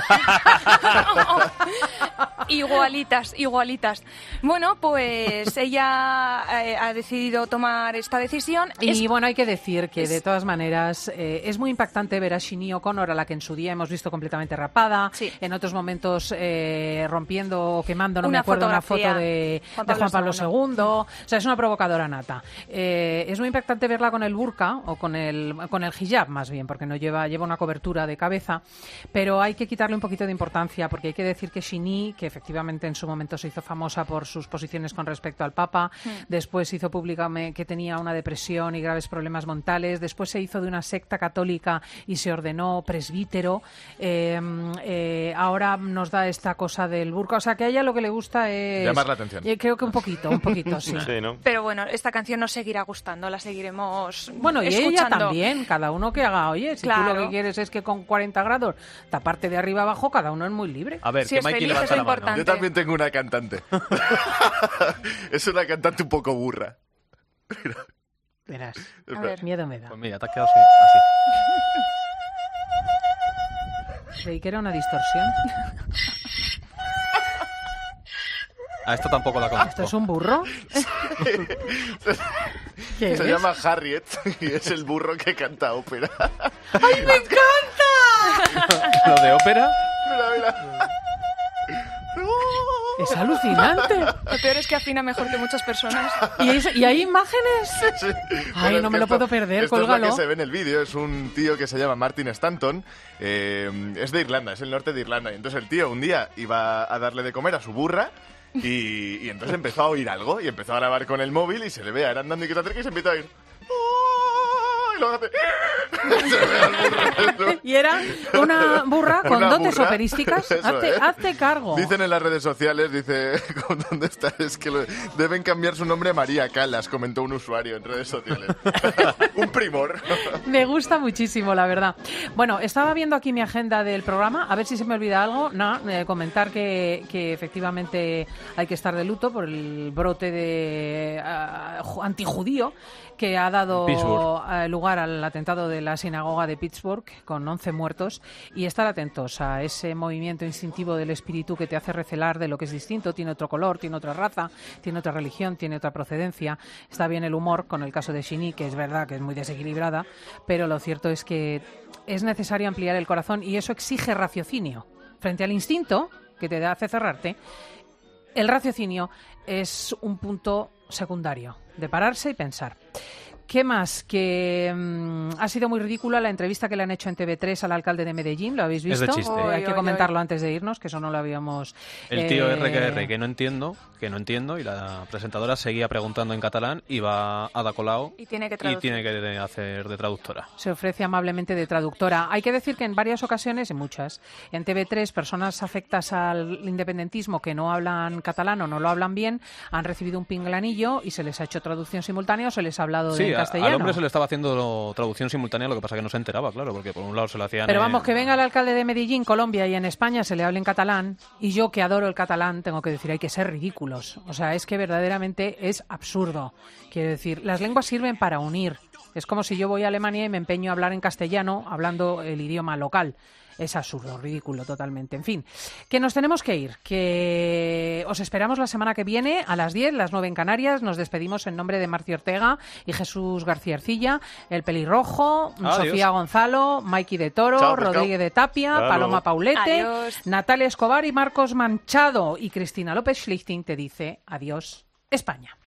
Igualitas, igualitas. Bueno, pues ella eh, ha decidido tomar esta decisión. Y Es- bueno, hay que decir que es- de todas maneras eh, es muy impactante ver a Shini O'Connor, a la que en su día hemos visto completamente rapada, en otros momentos eh, rompiendo o quemando, no Una me acuerdo, una fotografía. foto de Juan de Pablo Juan Pablo segundo. segundo. O sea, es una provocadora nata. Eh, es muy impactante verla con el burka o con el, con el hijab, más bien, porque no lleva, lleva una cobertura de cabeza, pero hay que quitarle un poquito de importancia, porque hay que decir que Shini, que efectivamente en su momento se hizo famosa por sus posiciones con respecto al Papa, Mm. después hizo pública me- que tenía una depresión y graves problemas mentales, después se hizo de una secta católica y se ordenó presbítero, eh, eh, ahora nos da esta cosa del burka, o sea que a ella lo que le gusta es... Llamar la atención. Eh, creo que un poquito, un poquito, sí. Sí, ¿no? Pero bueno, esta canción nos seguirá gustando, la seguiremos Bueno, y ella escuchando. también, cada uno que haga, oye, si tú Claro. lo que quieres es que con cuarenta grados taparte de arriba abajo, cada uno es muy libre. A ver, Si que es Mikey feliz, levanta es la lo mano. importante. Yo también tengo una cantante. Es una cantante un poco burra. Verás, A ver. miedo me da. Pues mira, te has quedado así. así. Creí que era una distorsión. A esto tampoco la conozco. ¿Esto es un burro? ¿Qué Se es? llama Harriet y es el burro que canta ópera. ¡Ay, me encanta! ¿Lo de ópera? Mira, mira. Es alucinante. Lo peor es que afina mejor que muchas personas. ¿Y, es- y hay imágenes? Sí. Ay, Bueno, no es me que lo esto- puedo perder, esto es lo cólgalo. que se ve en el vídeo. Es un tío que se llama Martin Stanton. eh, es de Irlanda, es el norte de Irlanda. Y entonces el tío un día iba a darle de comer a su burra. Y, y entonces empezó a oír algo. Y empezó a grabar con el móvil. Y se le ve a ir andando y que se acerca y se empieza a ir. Y luego hace. Se ve al burro. Y era una burra con Una dotes burra. operísticas. Eso Hazte, es. hazte cargo. Dicen en las redes sociales, dice, ¿dónde está? Es que lo- deben cambiar su nombre a María Calas, comentó un usuario en redes sociales. Un primor. Me gusta muchísimo, la verdad. Bueno, estaba viendo aquí mi agenda del programa, a ver si se me olvida algo. No, eh, comentar que, que efectivamente hay que estar de luto por el brote de ah, ju- antijudío que ha dado Pittsburgh. eh, lugar al atentado de la sinagoga de Pittsburgh, con once muertos, y estar atentos a ese movimiento instintivo del espíritu que te hace recelar de lo que es distinto, tiene otro color, tiene otra raza, tiene otra religión, tiene otra procedencia. Está bien el humor con el caso de Shini, que es verdad que es muy desequilibrada, pero lo cierto es que es necesario ampliar el corazón y eso exige raciocinio. Frente al instinto, que te hace cerrarte, el raciocinio es un punto secundario, de pararse y pensar. ¿Qué más? Que mm, ha sido muy ridícula la entrevista que le han hecho en T V tres al alcalde de Medellín, ¿lo habéis Es de visto? chiste. Eh, hay Oy, que oy, comentarlo antes de irnos, que eso no lo habíamos... El tío eh, R que R, que no entiendo, que no entiendo, y la presentadora seguía preguntando en catalán y va a Ada Colau Y tiene que y traducir. tiene que hacer de traductora. Se ofrece amablemente de traductora. Hay que decir que en varias ocasiones, en muchas, en T V tres, personas afectas al independentismo que no hablan catalán o no lo hablan bien, han recibido un pinglanillo y se les ha hecho traducción simultánea o se les ha hablado Sí, en a- castellano. al hombre se le estaba haciendo traducción simultánea, lo que pasa que no se enteraba, claro, porque por un lado se lo hacían... Pero en- vamos, que venga el alcalde de Medellín, Colombia, y en España se le hable en catalán, y yo que adoro el catalán, tengo que decir, hay que ser ridículos. O sea, es que verdaderamente es absurdo. Quiero decir, las lenguas sirven para unir. Es como si yo voy a Alemania y me empeño a hablar en castellano, hablando el idioma local. Es absurdo, ridículo totalmente. En fin, que nos tenemos que ir, que os esperamos la semana que viene a las diez, las nueve en Canarias. Nos despedimos en nombre de Marci Ortega y Jesús García Arcilla, el pelirrojo, Adiós. Sofía Gonzalo, Mikey de Toro, Chao, pescado. Rodríguez de Tapia, Claro. Paloma Paulete, Adiós. Natalia Escobar y Marcos Manchado. Y Cristina López Schlichting te dice adiós, España.